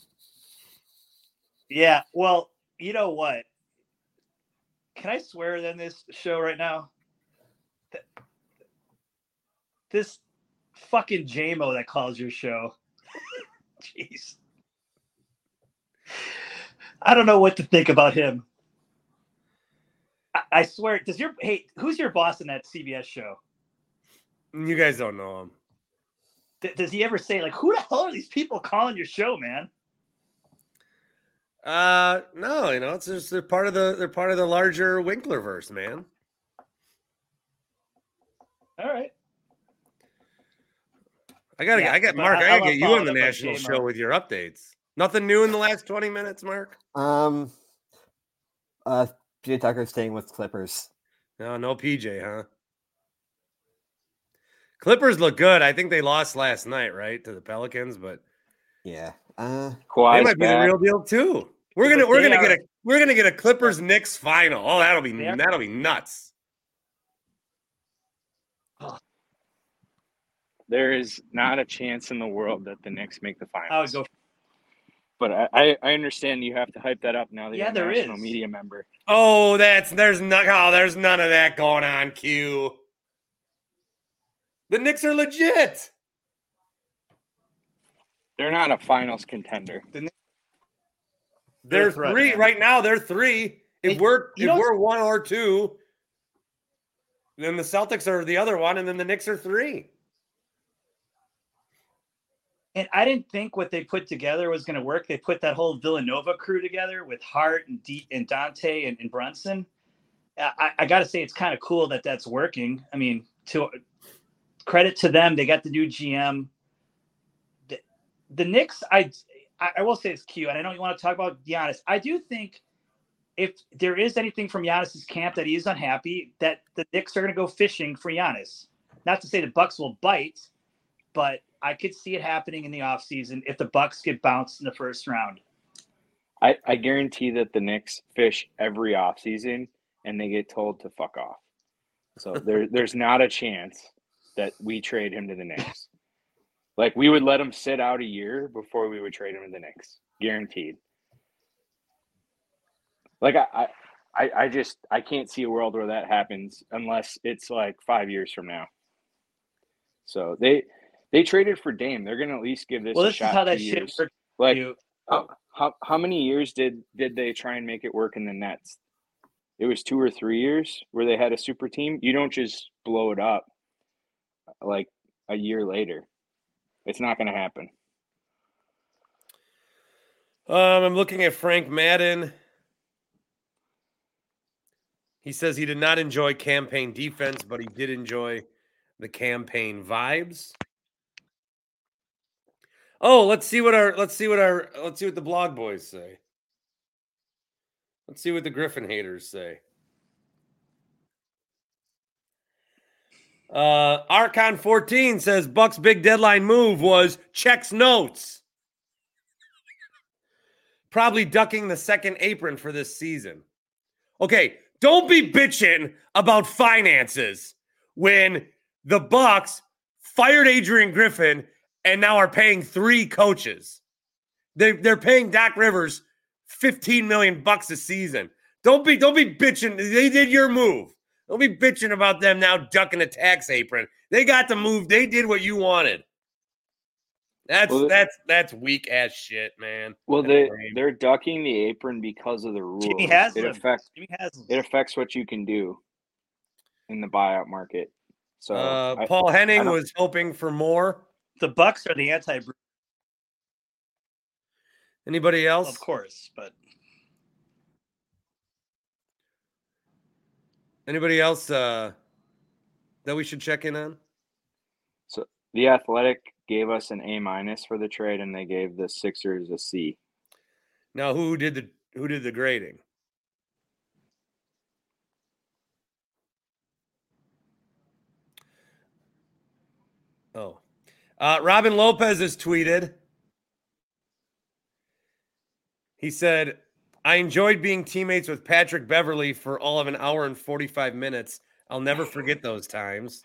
Yeah, well, you know what? Can I swear in this show right now? This fucking JMO that calls your show. Jeez. I don't know what to think about him. I swear, who's your boss in that CBS show? You guys don't know him. Does he ever say, like, who the hell are these people calling your show, man? No, it's just they're part of the larger Winklerverse, man. All right. I gotta get you on the national show with your updates. Nothing new in the last 20 minutes, Mark? PJ Tucker staying with Clippers. No PJ, huh? Clippers look good. I think they lost last night, right, to the Pelicans, but yeah, they might be the real deal too. We're gonna get a Clippers Knicks final. Oh, that'll be nuts. There is not a chance in the world that the Knicks make the finals. I would go. But I understand you have to hype that up now that you're a there national is. media member. Oh, there's none of that going on, Q. The Knicks are legit. They're not a finals contender. They're three right now. They're three. If we're one or two, then the Celtics are the other one, and then the Knicks are three. And I didn't think what they put together was going to work. They put that whole Villanova crew together with Hart and Dante and Brunson. I got to say, it's kind of cool that that's working. I mean, to credit to them, they got the new GM. The Knicks, I will say it's cute, and I know you want to talk about Giannis. I do think if there is anything from Giannis's camp that he is unhappy, that the Knicks are going to go fishing for Giannis. Not to say the Bucks will bite, but I could see it happening in the offseason if the Bucks get bounced in the first round. I guarantee that the Knicks fish every offseason and they get told to fuck off. So there's not a chance that we trade him to the Knicks. Like, we would let him sit out a year before we would trade him to the Knicks. Guaranteed. Like, I can't see a world where that happens unless it's like 5 years from now. So they traded for Dame. They're going to at least give this a shot. This is how that shit works. Like, how many years did they try and make it work in the Nets? It was 2 or 3 years where they had a super team. You don't just blow it up like a year later. It's not going to happen. I'm looking at Frank Madden. He says he did not enjoy campaign defense, but he did enjoy the campaign vibes. Oh, let's see what the blog boys say. Let's see what the Griffin haters say. Archon 14 says Bucks' big deadline move was checks notes. Probably ducking the second apron for this season. Okay, don't be bitching about finances when the Bucks fired Adrian Griffin and now are paying 3 coaches. They're paying Doc Rivers $15 million a season. Don't be bitching. They did your move. Don't be bitching about them now ducking a tax apron. They got the move. They did what you wanted. That's weak ass shit, man. Well, they're ducking the apron because of the rules. It affects what you can do in the buyout market. So Paul Henning was hoping for more. The Bucks are the anti. Anybody else? Of course, but Anybody else that we should check in on? So the Athletic gave us an A- for the trade, and they gave the Sixers a C. Now, who did the grading? Oh, Robin Lopez has tweeted. He said, I enjoyed being teammates with Patrick Beverley for all of an hour and 45 minutes. I'll never forget those times.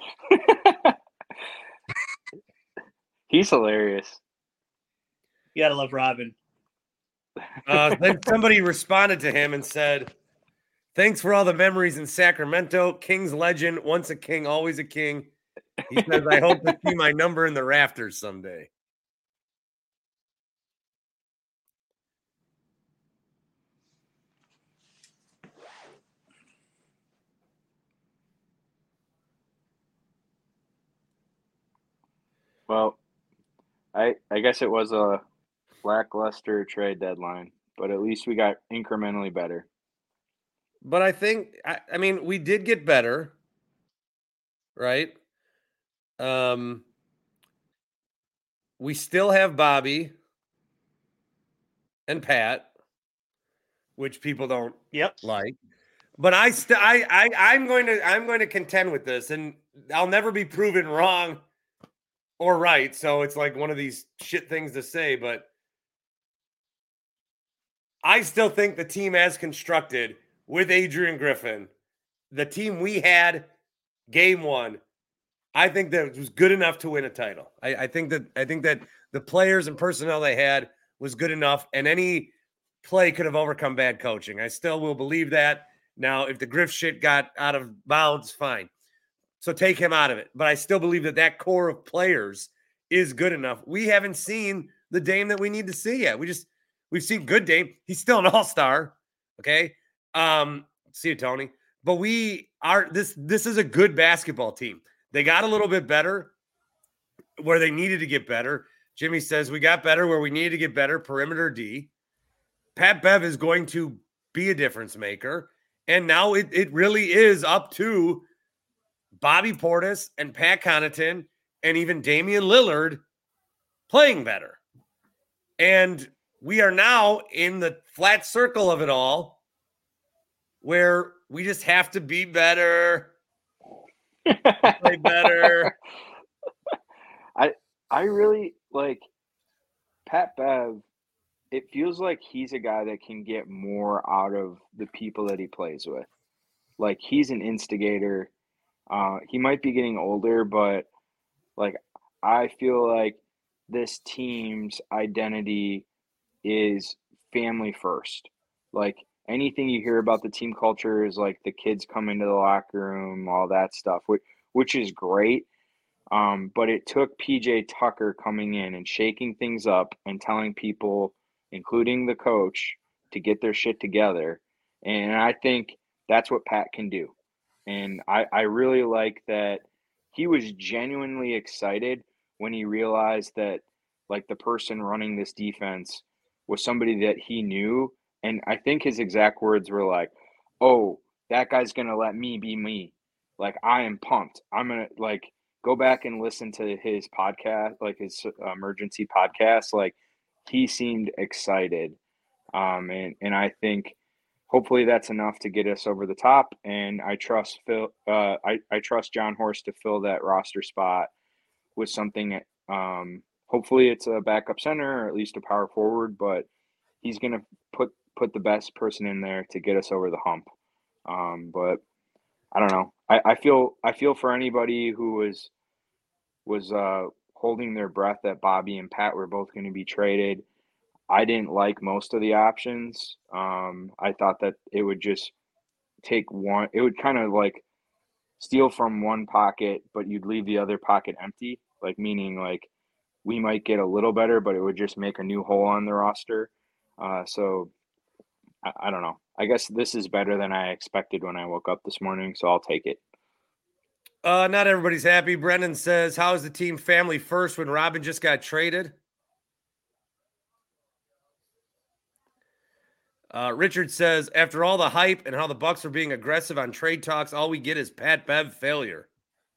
He's hilarious. You gotta love Robin. Then somebody responded to him and said, thanks for all the memories in Sacramento. King's legend, once a king, always a king. He says, I hope to see my number in the rafters someday. Well, I guess it was a lackluster trade deadline, but at least we got incrementally better. But I think, I mean, we did get better, right? We still have Bobby and Pat, which people don't like. But I'm going to contend with this, and I'll never be proven wrong or right. So it's like one of these shit things to say, but I still think the team as constructed with Adrian Griffin, the team we had game one, I think that it was good enough to win a title. I think that the players and personnel they had was good enough, and any play could have overcome bad coaching. I still will believe that. Now, if the Griff shit got out of bounds, fine. So take him out of it. But I still believe that core of players is good enough. We haven't seen the Dame that we need to see yet. We've seen good Dame. He's still an all-star. Okay. See you, Tony. But this is a good basketball team. They got a little bit better where they needed to get better. Jimmy says we got better where we needed to get better. Perimeter D. Pat Bev is going to be a difference maker. And now it really is up to Bobby Portis and Pat Connaughton and even Damian Lillard playing better. And we are now in the flat circle of it all where we just have to be better. Play better. I really like Pat Bev. It feels like he's a guy that can get more out of the people that he plays with. Like, he's an instigator. He might be getting older, but like, I feel like this team's identity is family first. Like, anything you hear about the team culture is like the kids come into the locker room, all that stuff, which is great. But it took PJ Tucker coming in and shaking things up and telling people, including the coach, to get their shit together. And I think that's what Pat can do. And I really like that he was genuinely excited when he realized that, like, the person running this defense was somebody that he knew. And I think his exact words were like, oh, that guy's going to let me be me. Like, I am pumped. I'm going to, like, go back and listen to his podcast, like his emergency podcast. Like, he seemed excited. And I think hopefully that's enough to get us over the top. And I trust Phil. I trust John Horst to fill that roster spot with something. Hopefully it's a backup center or at least a power forward, but he's going to put the best person in there to get us over the hump. But I don't know. I feel for anybody who was holding their breath that Bobby and Pat were both going to be traded. I didn't like most of the options. I thought that it would just take one. It would kind of like steal from one pocket, but you'd leave the other pocket empty. Like, meaning like we might get a little better, but it would just make a new hole on the roster. So I don't know. I guess this is better than I expected when I woke up this morning, so I'll take it. Not everybody's happy. Brendan says, how is the team family first when Robin just got traded? Richard says, after all the hype and how the Bucks are being aggressive on trade talks, all we get is Pat Bev failure.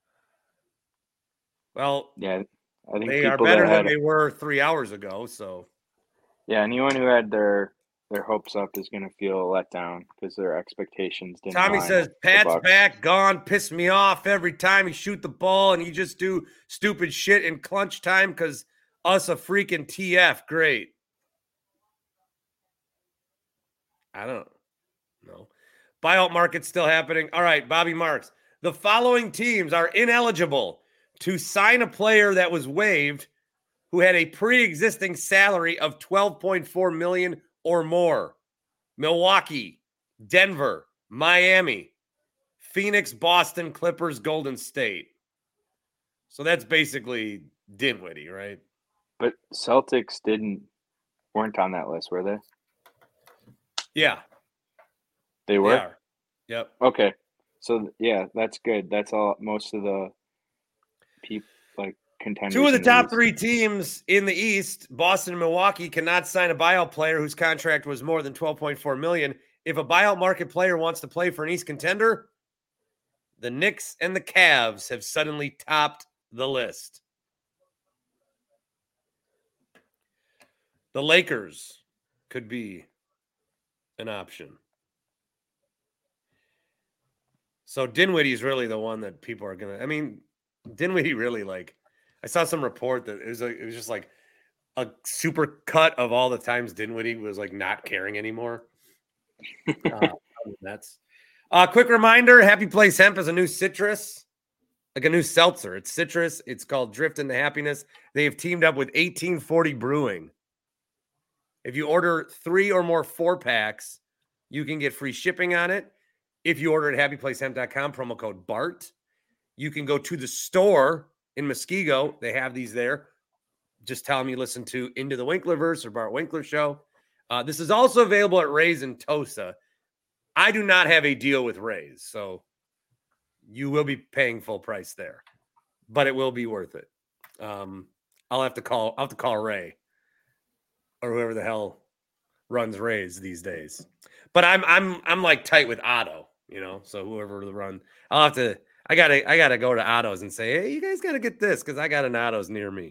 Well, Yeah, I think they are people better that than had, they were 3 hours ago. So yeah, anyone who had their hopes up is going to feel let down because their expectations didn't Tommy line says, with the Pat's Bucks. back, gone, pissed me off every time he shoot the ball and he just do stupid shit in clutch time because us a freaking TF. Great. I don't know. Buyout market's still happening. All right, Bobby Marks. The following teams are ineligible to sign a player that was waived who had a pre-existing salary of $12.4 million or more. Milwaukee, Denver, Miami, Phoenix, Boston, Clippers, Golden State. So that's basically Dinwiddie, right? But Celtics weren't on that list, were they? Yeah. They were? They are. Yep. Okay. So, yeah, that's good. That's all. Most of the people, like, contenders. Two of the in top East. 3 teams in the East, Boston and Milwaukee, cannot sign a buyout player whose contract was more than $12.4 million. If a buyout market player wants to play for an East contender, the Knicks and the Cavs have suddenly topped the list. The Lakers could be an option. So Dinwiddie is really the one that people are going to, I mean, Dinwiddie really I saw some report that it was just like a super cut of all the times Dinwiddie was not caring anymore. That's quick reminder. Happy Place Hemp is a new citrus, like a new seltzer. It's citrus. It's called Drift into Happiness. They have teamed up with 1840 Brewing. If you order 3 or more 4-packs, you can get free shipping on it. If you order at happyplacehemp.com, promo code BART, you can go to the store in Muskego. They have these there. Just tell them you listen to Into the Winklerverse or Bart Winkler Show. This is also available at Ray's in Tosa. I do not have a deal with Ray's, so you will be paying full price there, but it will be worth it. I'll have to call Ray or whoever the hell runs Ray's these days. But I'm like tight with Otto, so whoever the run, I gotta go to Otto's and say, hey, you guys gotta get this because I got an Otto's near me.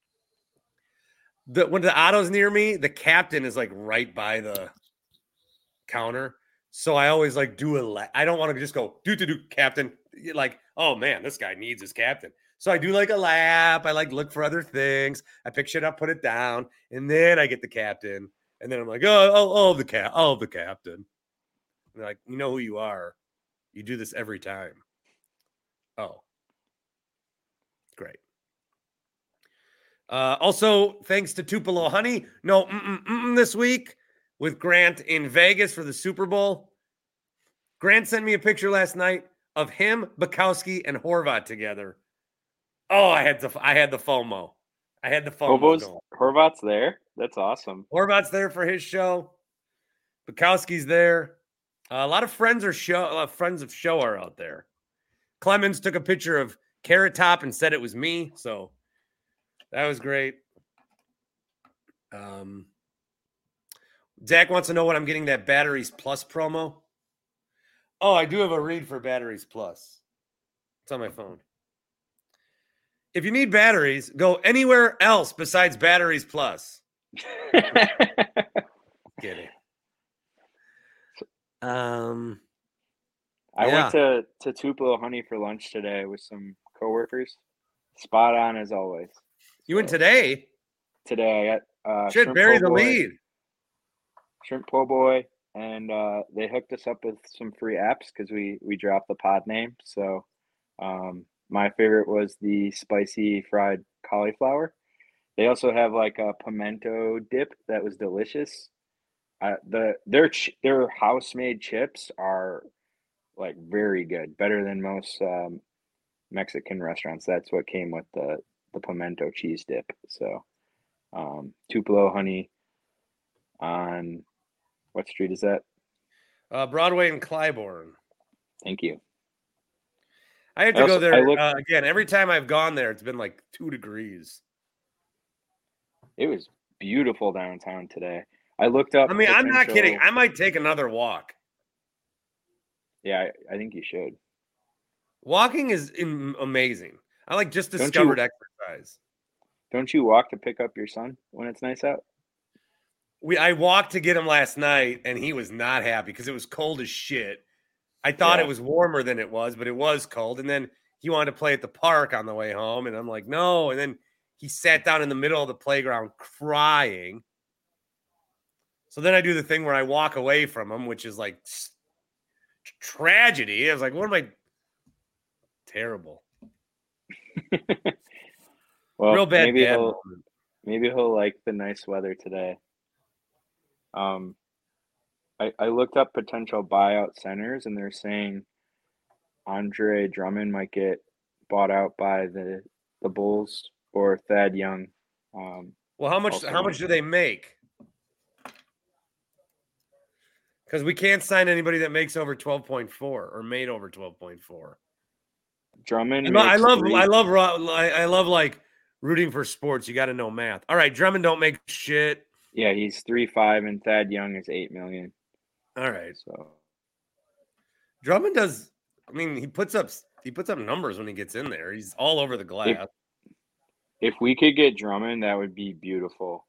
When the Otto's near me, the captain is right by the counter. So I always do I don't want to just go do captain. Oh man, this guy needs his captain. So I do a lap. I look for other things. I pick shit up, put it down, and then I get the captain. And then I'm like, the captain. And they're like, you know who you are. You do this every time. Oh, great. Also, thanks to Tupelo Honey. No, this week with Grant in Vegas for the Super Bowl. Grant sent me a picture last night of him, Bukowski, and Horvat together. Oh, I had the FOMO. I had the FOMO. Horvat's there. That's awesome. Horvat's there for his show. Bukowski's there. A lot of friends of show are out there. Clemens took a picture of Carrot Top and said it was me, so that was great. Zach wants to know when I'm getting that Batteries Plus promo. Oh, I do have a read for Batteries Plus. It's on my phone. If you need batteries, go anywhere else besides Batteries Plus. Kidding. I went to Tupelo Honey for lunch today with some coworkers. Spot on as always. You went today? Today I got should bury the lead. Shrimp po' boy, and they hooked us up with some free apps because we dropped the pod name. So my favorite was the spicy fried cauliflower. They also have a pimento dip that was delicious. Their house-made chips are very good, better than most Mexican restaurants. That's what came with the pimento cheese dip. So Tupelo Honey on what street is that? Broadway and Clybourne. Thank you. I have to go there again. Every time I've gone there, it's been 2 degrees. It was beautiful downtown today. I looked up. I mean, I'm not kidding. potential- I might take another walk. Yeah, I think you should. Walking is amazing. I like just Don't you- discovered exercise. Don't you walk to pick up your son when it's nice out? I walked to get him last night, and he was not happy because it was cold as shit. I thought Yeah. it was warmer than it was, but it was cold. And then he wanted to play at the park on the way home, and I'm like, no. And then he sat down in the middle of the playground crying. So then I do the thing where I walk away from him, which is like tragedy. I was like, what am I? Terrible. Well, Real bad. maybe dad he'll moment. maybe he'll like the nice weather today. I looked up potential buyout centers, and they're saying Andre Drummond might get bought out by the Bulls or Thad Young. Well, how much? Also How much do they make? Because we can't sign anybody that makes over 12.4 or made over 12.4. Drummond. I makes love three- I love like rooting for sports. You got to know math. All right, Drummond don't make shit. Yeah, he's 3.5, and Thad Young is $8 million. All right, So Drummond does. I mean, he puts up numbers when he gets in there. He's all over the glass. if we could get Drummond, that would be beautiful.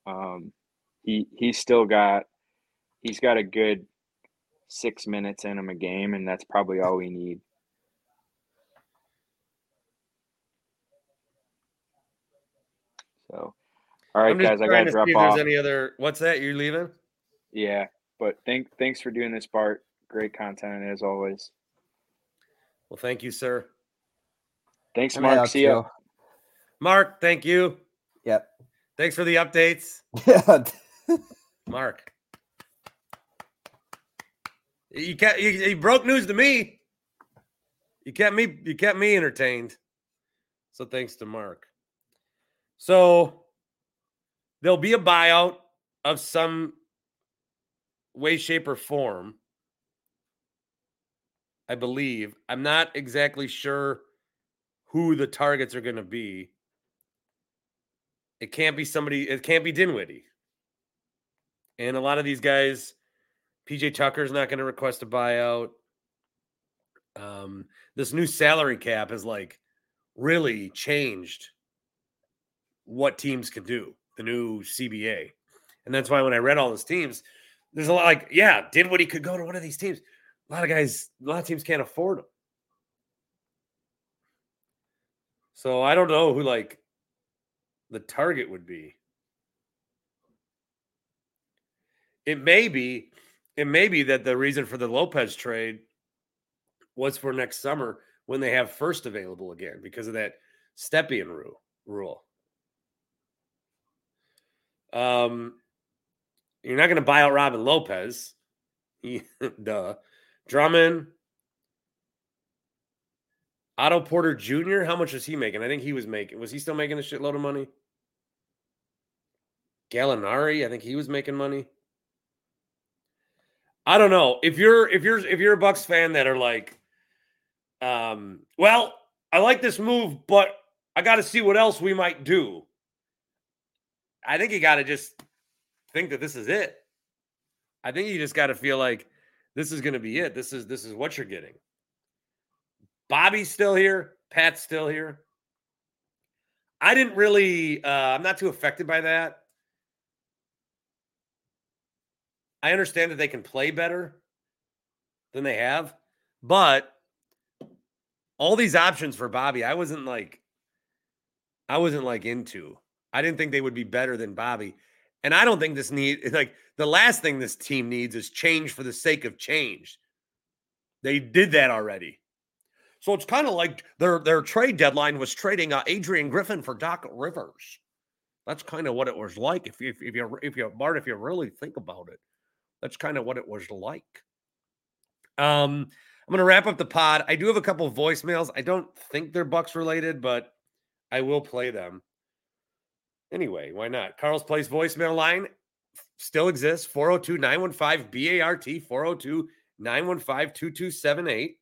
He's got a good 6 minutes in him a game, and that's probably all we need. So, all right, I'm just guys, I trying gotta to drop see if off. there's any other. What's that? You're leaving? Yeah, but thanks for doing this, Bart. Great content as always. Well, thank you, sir. Thanks, I made Mark. out See ya. too. Mark, thank you. Yep. Thanks for the updates, Yeah. Mark. You broke news to me. You kept me entertained. So thanks to Mark. So there'll be a buyout of some way, shape, or form. I believe. I'm not exactly sure who the targets are going to be. It can't be Dinwiddie. And a lot of these guys, PJ Tucker's not going to request a buyout. This new salary cap has like really changed what teams can do, the new CBA. And that's why when I read all those teams, there's a lot like, yeah, Dinwiddie could go to one of these teams. A lot of teams can't afford him. So I don't know who like the target would be. It may be that the reason for the Lopez trade was for next summer when they have first available again because of that Stepien rule. You're not going to buy out Robin Lopez. Duh. Drummond. Otto Porter Jr., how much was he making? I think was he still making a shitload of money? Gallinari, I think he was making money. I don't know. If you're a Bucks fan that are like, well, I like this move, but I got to see what else we might do. I think you got to just think that this is it. I think you just got to feel like this is going to be it. This is what you're getting. Bobby's still here. Pat's still here. I didn't really, I'm not too affected by that. I understand that they can play better than they have, but all these options for Bobby, I wasn't like into. I didn't think they would be better than Bobby. And I don't think the last thing this team needs is change for the sake of change. They did that already. So it's kind of like their trade deadline was trading Adrian Griffin for Doc Rivers. That's kind of what it was like. If you really think about it, that's kind of what it was like. I'm going to wrap up the pod. I do have a couple of voicemails. I don't think they're Bucks related, but I will play them. Anyway, why not? Carl's Place voicemail line still exists. 402-915-BART, 402-915-2278.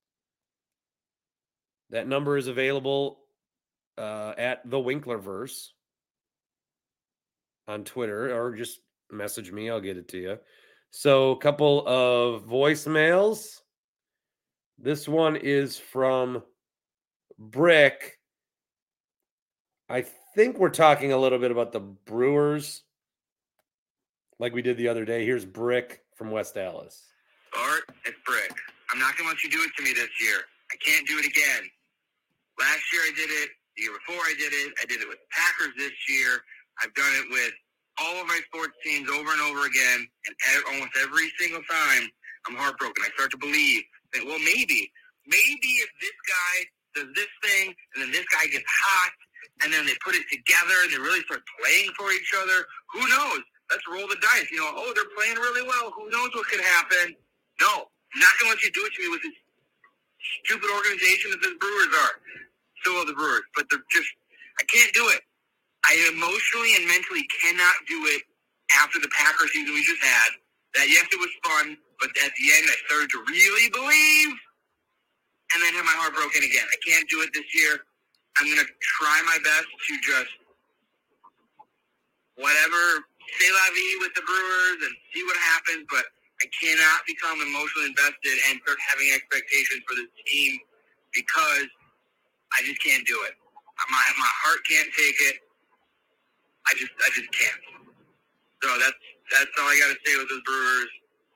That number is available at the Winklerverse on Twitter, or just message me. I'll get it to you. So, a couple of voicemails. This one is from Brick. I think we're talking a little bit about the Brewers like we did the other day. Here's Brick from West Dallas. Art, it's Brick. I'm not going to let you do it to me this year. I can't do it again. Last year I did it. The year before I did it. I did it with Packers this year. I've done it with all of my sports teams over and over again. And almost every single time, I'm heartbroken. I start to believe that, well, maybe if this guy does this thing, and then this guy gets hot, and then they put it together, and they really start playing for each other, who knows? Let's roll the dice. Oh, they're playing really well. Who knows what could happen? No, I'm not going to let you do it to me with this stupid organization that the Brewers are. So are the Brewers, but they're just, I can't do it. I emotionally and mentally cannot do it after the Packers season we just had. That, yes, it was fun, but at the end I started to really believe and then have my heart broken again. I can't do it this year. I'm going to try my best to just whatever, say la vie with the Brewers and see what happens, but I cannot become emotionally invested and start having expectations for this team because I just can't do it. My heart can't take it. I just can't. So that's all I got to say with those Brewers.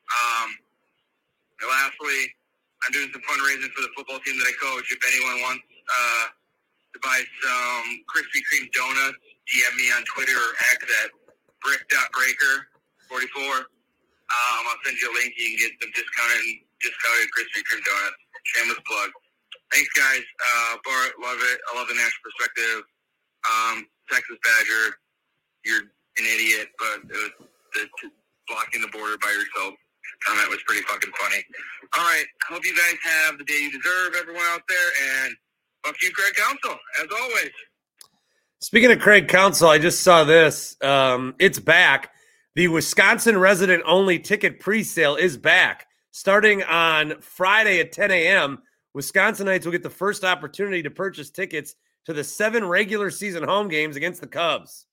And lastly, I'm doing some fundraising for the football team that I coach. If anyone wants to buy some Krispy Kreme donuts, DM me on Twitter or X at brick.breaker44. I'll send you a link. You can get some discounted Krispy Kreme donuts. Shameless plug. Thanks, guys. Bart, love it. I love the national perspective. Texas Badger, you're an idiot, but the blocking the border by yourself comment was pretty fucking funny. All right. Hope you guys have the day you deserve, everyone out there. And fuck you, Craig Counsell, as always. Speaking of Craig Counsell, I just saw this. It's back. The Wisconsin resident-only ticket presale is back. Starting on Friday at 10 a.m., Wisconsinites will get the first opportunity to purchase tickets to the 7 regular season home games against the Cubs.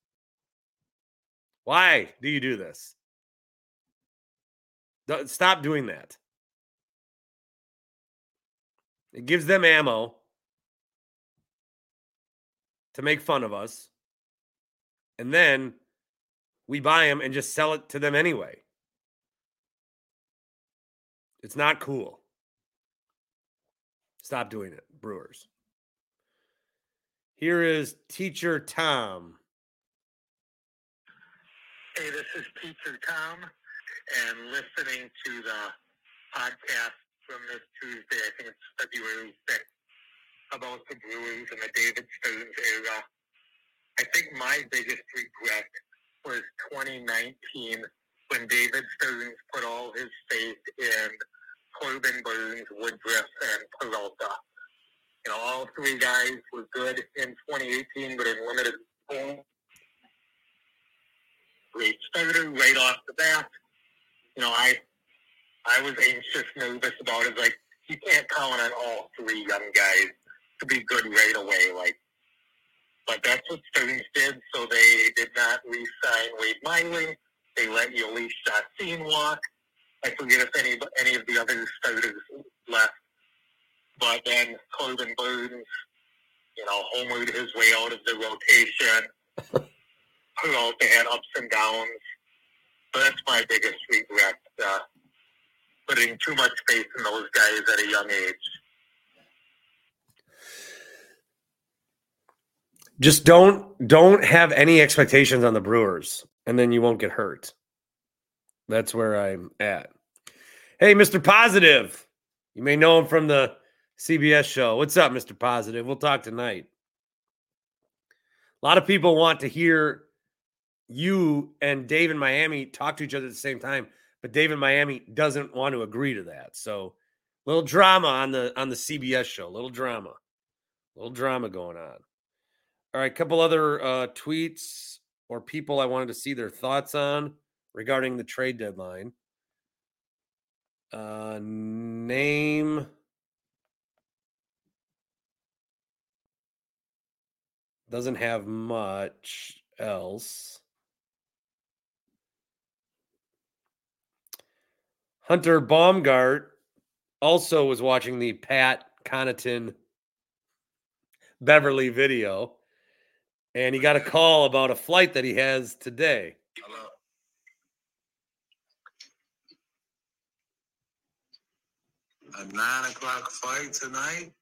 Why do you do this? Stop doing that. It gives them ammo to make fun of us. And then we buy them and just sell it to them anyway. It's not cool. Stop doing it, Brewers. Here is Teacher Tom. Hey, this is Teacher Tom, and listening to the podcast from this Tuesday, I think it's February 6th, about the Brewers and the David Stearns era. I think my biggest regret was 2019 when David Stearns put all his faith in Corbin Burnes, Woodruff, and Peralta. All 3 guys were good in 2018, but in limited form. Great starter right off the bat. I was anxious, nervous about it. Like, you can't count on all 3 young guys to be good right away. But that's what Stearns did, so they did not re-sign Wade Miley. They let Yoeli Chassin walk. I forget if any of the other starters left. But then Corbin Burnes, homered his way out of the rotation. Peralta had ups and downs. So that's my biggest regret, putting too much faith in those guys at a young age. Just don't have any expectations on the Brewers, and then you won't get hurt. That's where I'm at. Hey, Mr. Positive. You may know him from the CBS show. What's up, Mr. Positive? We'll talk tonight. A lot of people want to hear you and Dave in Miami talk to each other at the same time, but Dave in Miami doesn't want to agree to that. So, little drama on the CBS show. Little drama going on. All right, a couple other tweets or people I wanted to see their thoughts on regarding the trade deadline. Name doesn't have much else. Hunter Baumgart also was watching the Pat Connaughton Beverly video, and he got a call about a flight that he has today. Hello. A 9 o'clock fight tonight?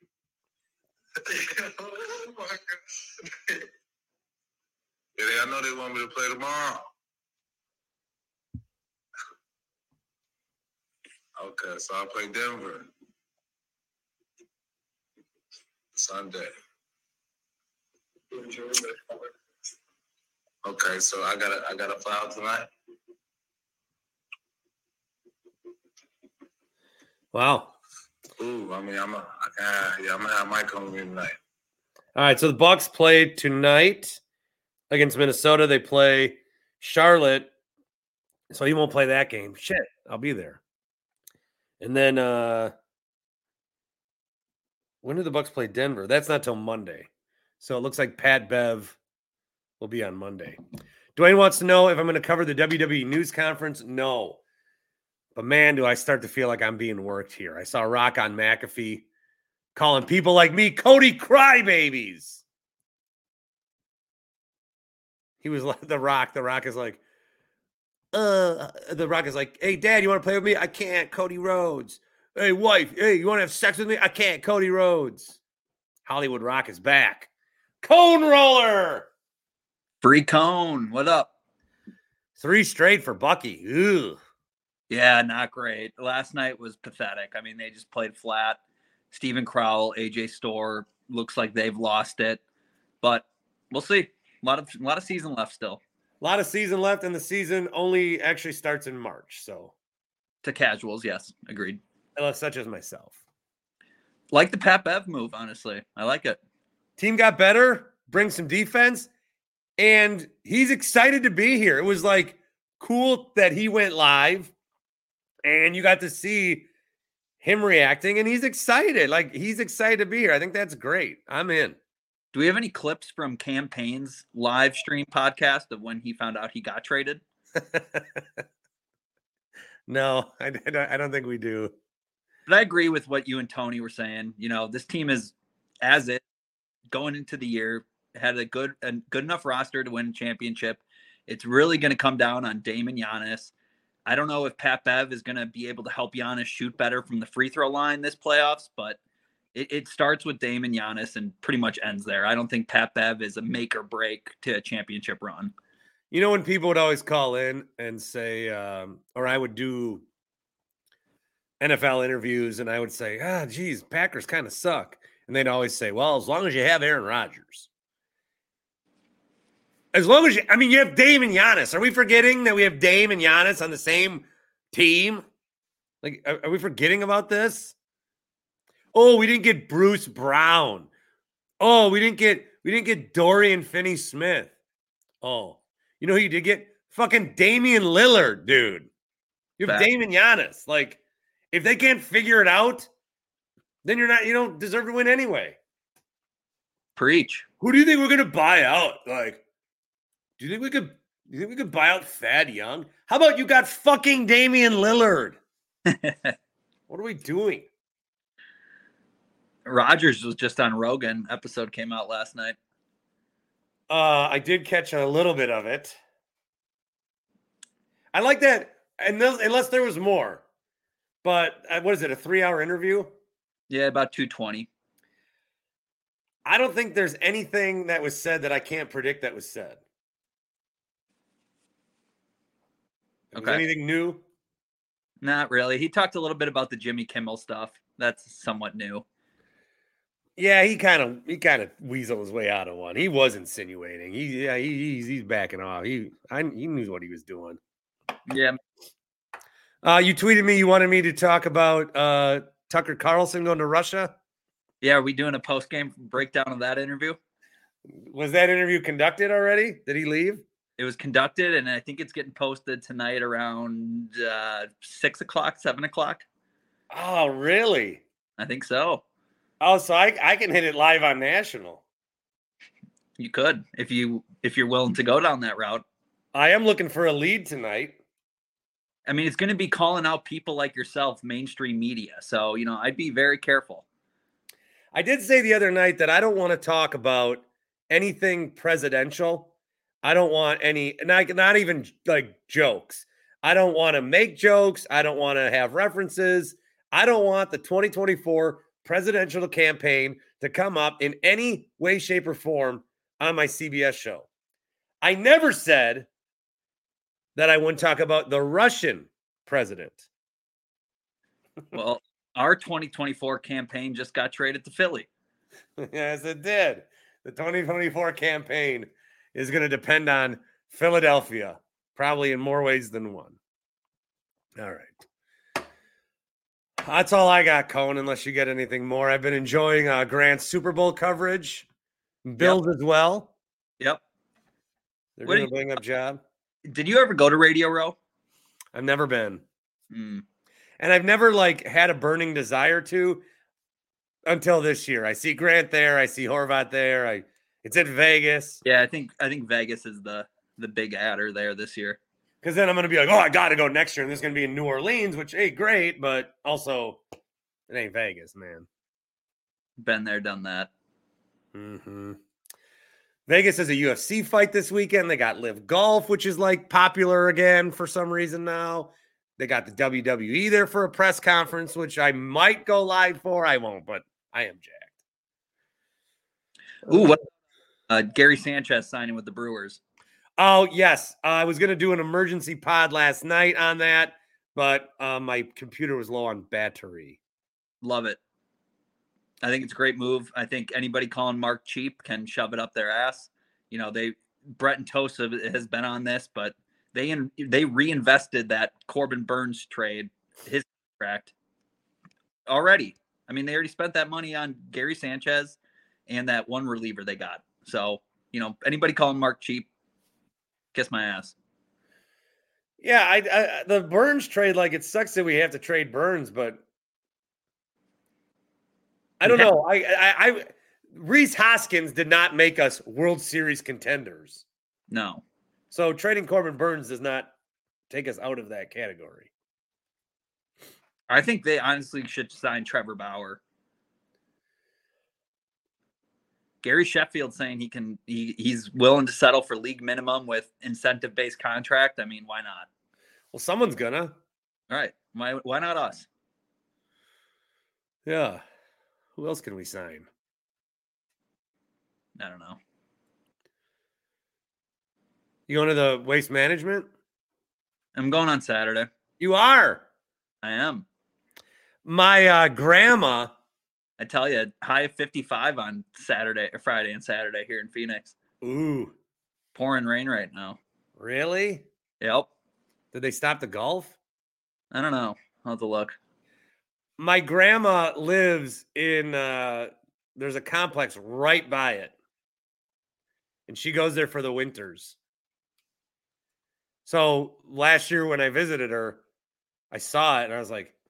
Oh my God. Yeah, I know they want me to play tomorrow. Okay, so I'll play Denver Sunday. Okay, so I gotta fly out tonight. Wow. Ooh, I mean, I'm gonna have Mike come with me tonight. All right, so the Bucks play tonight against Minnesota. They play Charlotte, so he won't play that game. Shit, I'll be there. And then when do the Bucks play Denver? That's not till Monday. So it looks like Pat Bev will be on Monday. Dwayne wants to know if I'm going to cover the WWE news conference. No. But man, do I start to feel like I'm being worked here. I saw Rock on McAfee calling people like me Cody crybabies. He was like The Rock. The Rock is like, hey, Dad, you want to play with me? I can't. Cody Rhodes. Hey, wife. Hey, you want to have sex with me? I can't. Cody Rhodes. Hollywood Rock is back. Cone roller. Free cone. What up? 3 straight for Bucky. Ugh. Yeah, not great. Last night was pathetic. I mean, they just played flat. Steven Crowell, AJ Storr, looks like they've lost it. But we'll see. A lot of season left still. A lot of season left, and the season only actually starts in March. So, to casuals, yes, agreed. Such as myself. Like the Pat Bev move, honestly. I like it. Team got better, bring some defense, and he's excited to be here. It was like cool that he went live, and you got to see him reacting, and he's excited. Like, he's excited to be here. I think that's great. I'm in. Do we have any clips from Cam Payne's live stream podcast of when he found out he got traded? No, I don't think we do. But I agree with what you and Tony were saying. You know, this team is, as it going into the year, had a good enough roster to win a championship. It's really going to come down on Dame and Giannis. I don't know if Pat Bev is going to be able to help Giannis shoot better from the free throw line this playoffs, but it starts with Dame and Giannis and pretty much ends there. I don't think Pat Bev is a make or break to a championship run. You know, when people would always call in and say, or I would do NFL interviews and I would say, geez, Packers kind of suck. And they'd always say, well, as long as you have Aaron Rodgers. As long as you have Dame and Giannis. Are we forgetting that we have Dame and Giannis on the same team? Like, are we forgetting about this? Oh, we didn't get Bruce Brown. Oh, we didn't get Dorian Finney-Smith. Oh, you know who you did get? Fucking Damian Lillard, dude. You have Dame and Giannis. Like, if they can't figure it out, then you don't deserve to win anyway. Preach. Who do you think we're gonna buy out? Like, do you think we could buy out Thad Young? How about you got fucking Damian Lillard? What are we doing? Rodgers was just on Rogan. Episode came out last night. I did catch a little bit of it. I like that, unless there was more. But what is it, a 3-hour interview? Yeah, about 220. I don't think there's anything that was said that I can't predict that was said. Okay. Was anything new? Not really. He talked a little bit about the Jimmy Kimmel stuff. That's somewhat new. Yeah, he kind of weaseled his way out of one. He was insinuating. He's backing off. He knew what he was doing. Yeah. You tweeted me. You wanted me to talk about Tucker Carlson going to Russia. Yeah, are we doing a post-game breakdown of that interview? Was that interview conducted already? Did he leave? It was conducted, and I think it's getting posted tonight around 6 o'clock, 7 o'clock. Oh, really? I think so. Oh, so I can hit it live on national. You could, if you're willing to go down that route. I am looking for a lead tonight. I mean, it's going to be calling out people like yourself, mainstream media. So, I'd be very careful. I did say the other night that I don't want to talk about anything presidential. I don't want any, not even like jokes. I don't want to make jokes. I don't want to have references. I don't want the 2024 presidential campaign to come up in any way, shape, or form on my CBS show. I never said that I wouldn't talk about the Russian president. Well, our 2024 campaign just got traded to Philly. Yes, it did. The 2024 campaign is going to depend on Philadelphia, probably in more ways than one. All right. That's all I got, Cohen, unless you get anything more. I've been enjoying Grant's Super Bowl coverage. Bills as well. Yep. They're doing a bang-up job. Did you ever go to Radio Row? I've never been. And I've never had a burning desire to until this year. I see Grant there. I see Horvat there. It's in Vegas. Yeah, I think Vegas is the big adder there this year. Because then I'm going to be like, oh, I got to go next year. And this is going to be in New Orleans, which, hey, great. But also, it ain't Vegas, man. Been there, done that. Mm-hmm. Vegas has a UFC fight this weekend. They got Live Golf, which is popular again for some reason now. They got the WWE there for a press conference, which I might go live for. I won't, but I am jacked. Ooh, what? Gary Sanchez signing with the Brewers. Oh, yes. I was going to do an emergency pod last night on that, but my computer was low on battery. Love it. I think it's a great move. I think anybody calling Mark cheap can shove it up their ass. Brett and Tosa has been on this, but they reinvested that Corbin Burns trade, his contract already. I mean, they already spent that money on Gary Sanchez and that one reliever they got. So, anybody calling Mark cheap, kiss my ass. Yeah, the Burns trade, it sucks that we have to trade Burns, but I don't know. Rhys Hoskins did not make us World Series contenders. No. So trading Corbin Burns does not take us out of that category. I think they honestly should sign Trevor Bauer. Gary Sheffield saying he's willing to settle for league minimum with incentive-based contract. I mean, why not? Well, someone's gonna. All right. Why not us? Yeah. Who else can we sign? I don't know. You going to the Waste Management? I'm going on Saturday. You are? I am. My grandma. I tell you, high of 55 on Friday and Saturday here in Phoenix. Ooh. Pouring rain right now. Really? Yep. Did they stop the golf? I don't know. I'll have to look. My grandma lives in, there's a complex right by it. And she goes there for the winters. So last year when I visited her, I saw it and I was like,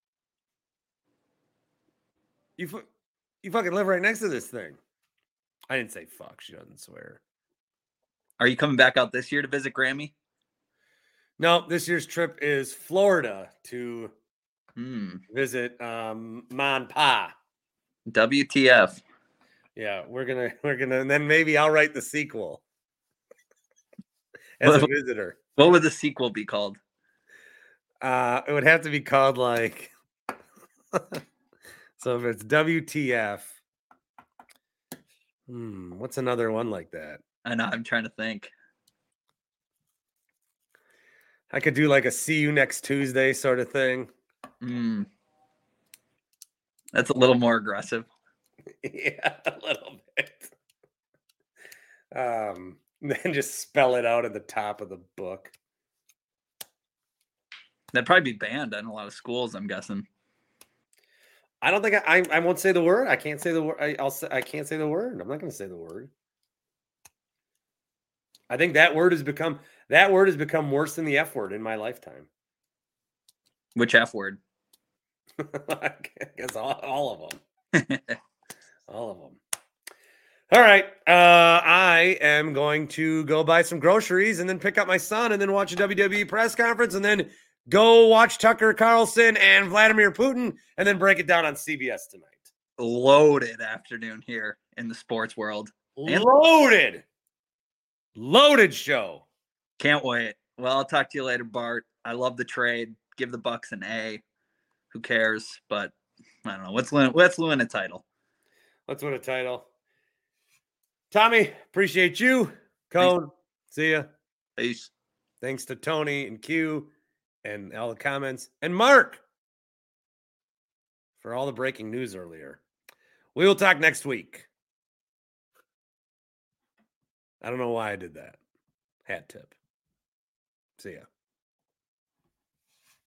you fucking live right next to this thing. I didn't say fuck. She doesn't swear. Are you coming back out this year to visit Grammy? No, this year's trip is Florida to visit Mon Pa. WTF. Yeah, we're gonna, and then maybe I'll write the sequel as a visitor. What would the sequel be called? It would have to be called so if it's WTF, what's another one like that? I know, I'm trying to think. I could do a see you next Tuesday sort of thing. That's a little more aggressive. Yeah, a little bit. Then just spell it out at the top of the book. That'd probably be banned in a lot of schools, I'm guessing. I don't think I won't say the word. I can't say the word. I can't say the word. I'm not going to say the word. I think that word has become worse than the F word in my lifetime. Which F word? I guess all of them. All of them. All right. I am going to go buy some groceries and then pick up my son and then watch a WWE press conference and then Go watch Tucker Carlson and Vladimir Putin and then break it down on CBS tonight. Loaded afternoon here in the sports world. And Loaded show. Can't wait. Well, I'll talk to you later, Bart. I love the trade. Give the Bucks an A. Who cares? But I don't know. Let's win a title. Let's win a title. Tommy, appreciate you. Cone, see ya. Peace. Thanks to Tony and Q and all the comments. And Mark for all the breaking news earlier. We will talk next week. I don't know why I did that. Hat tip. See ya.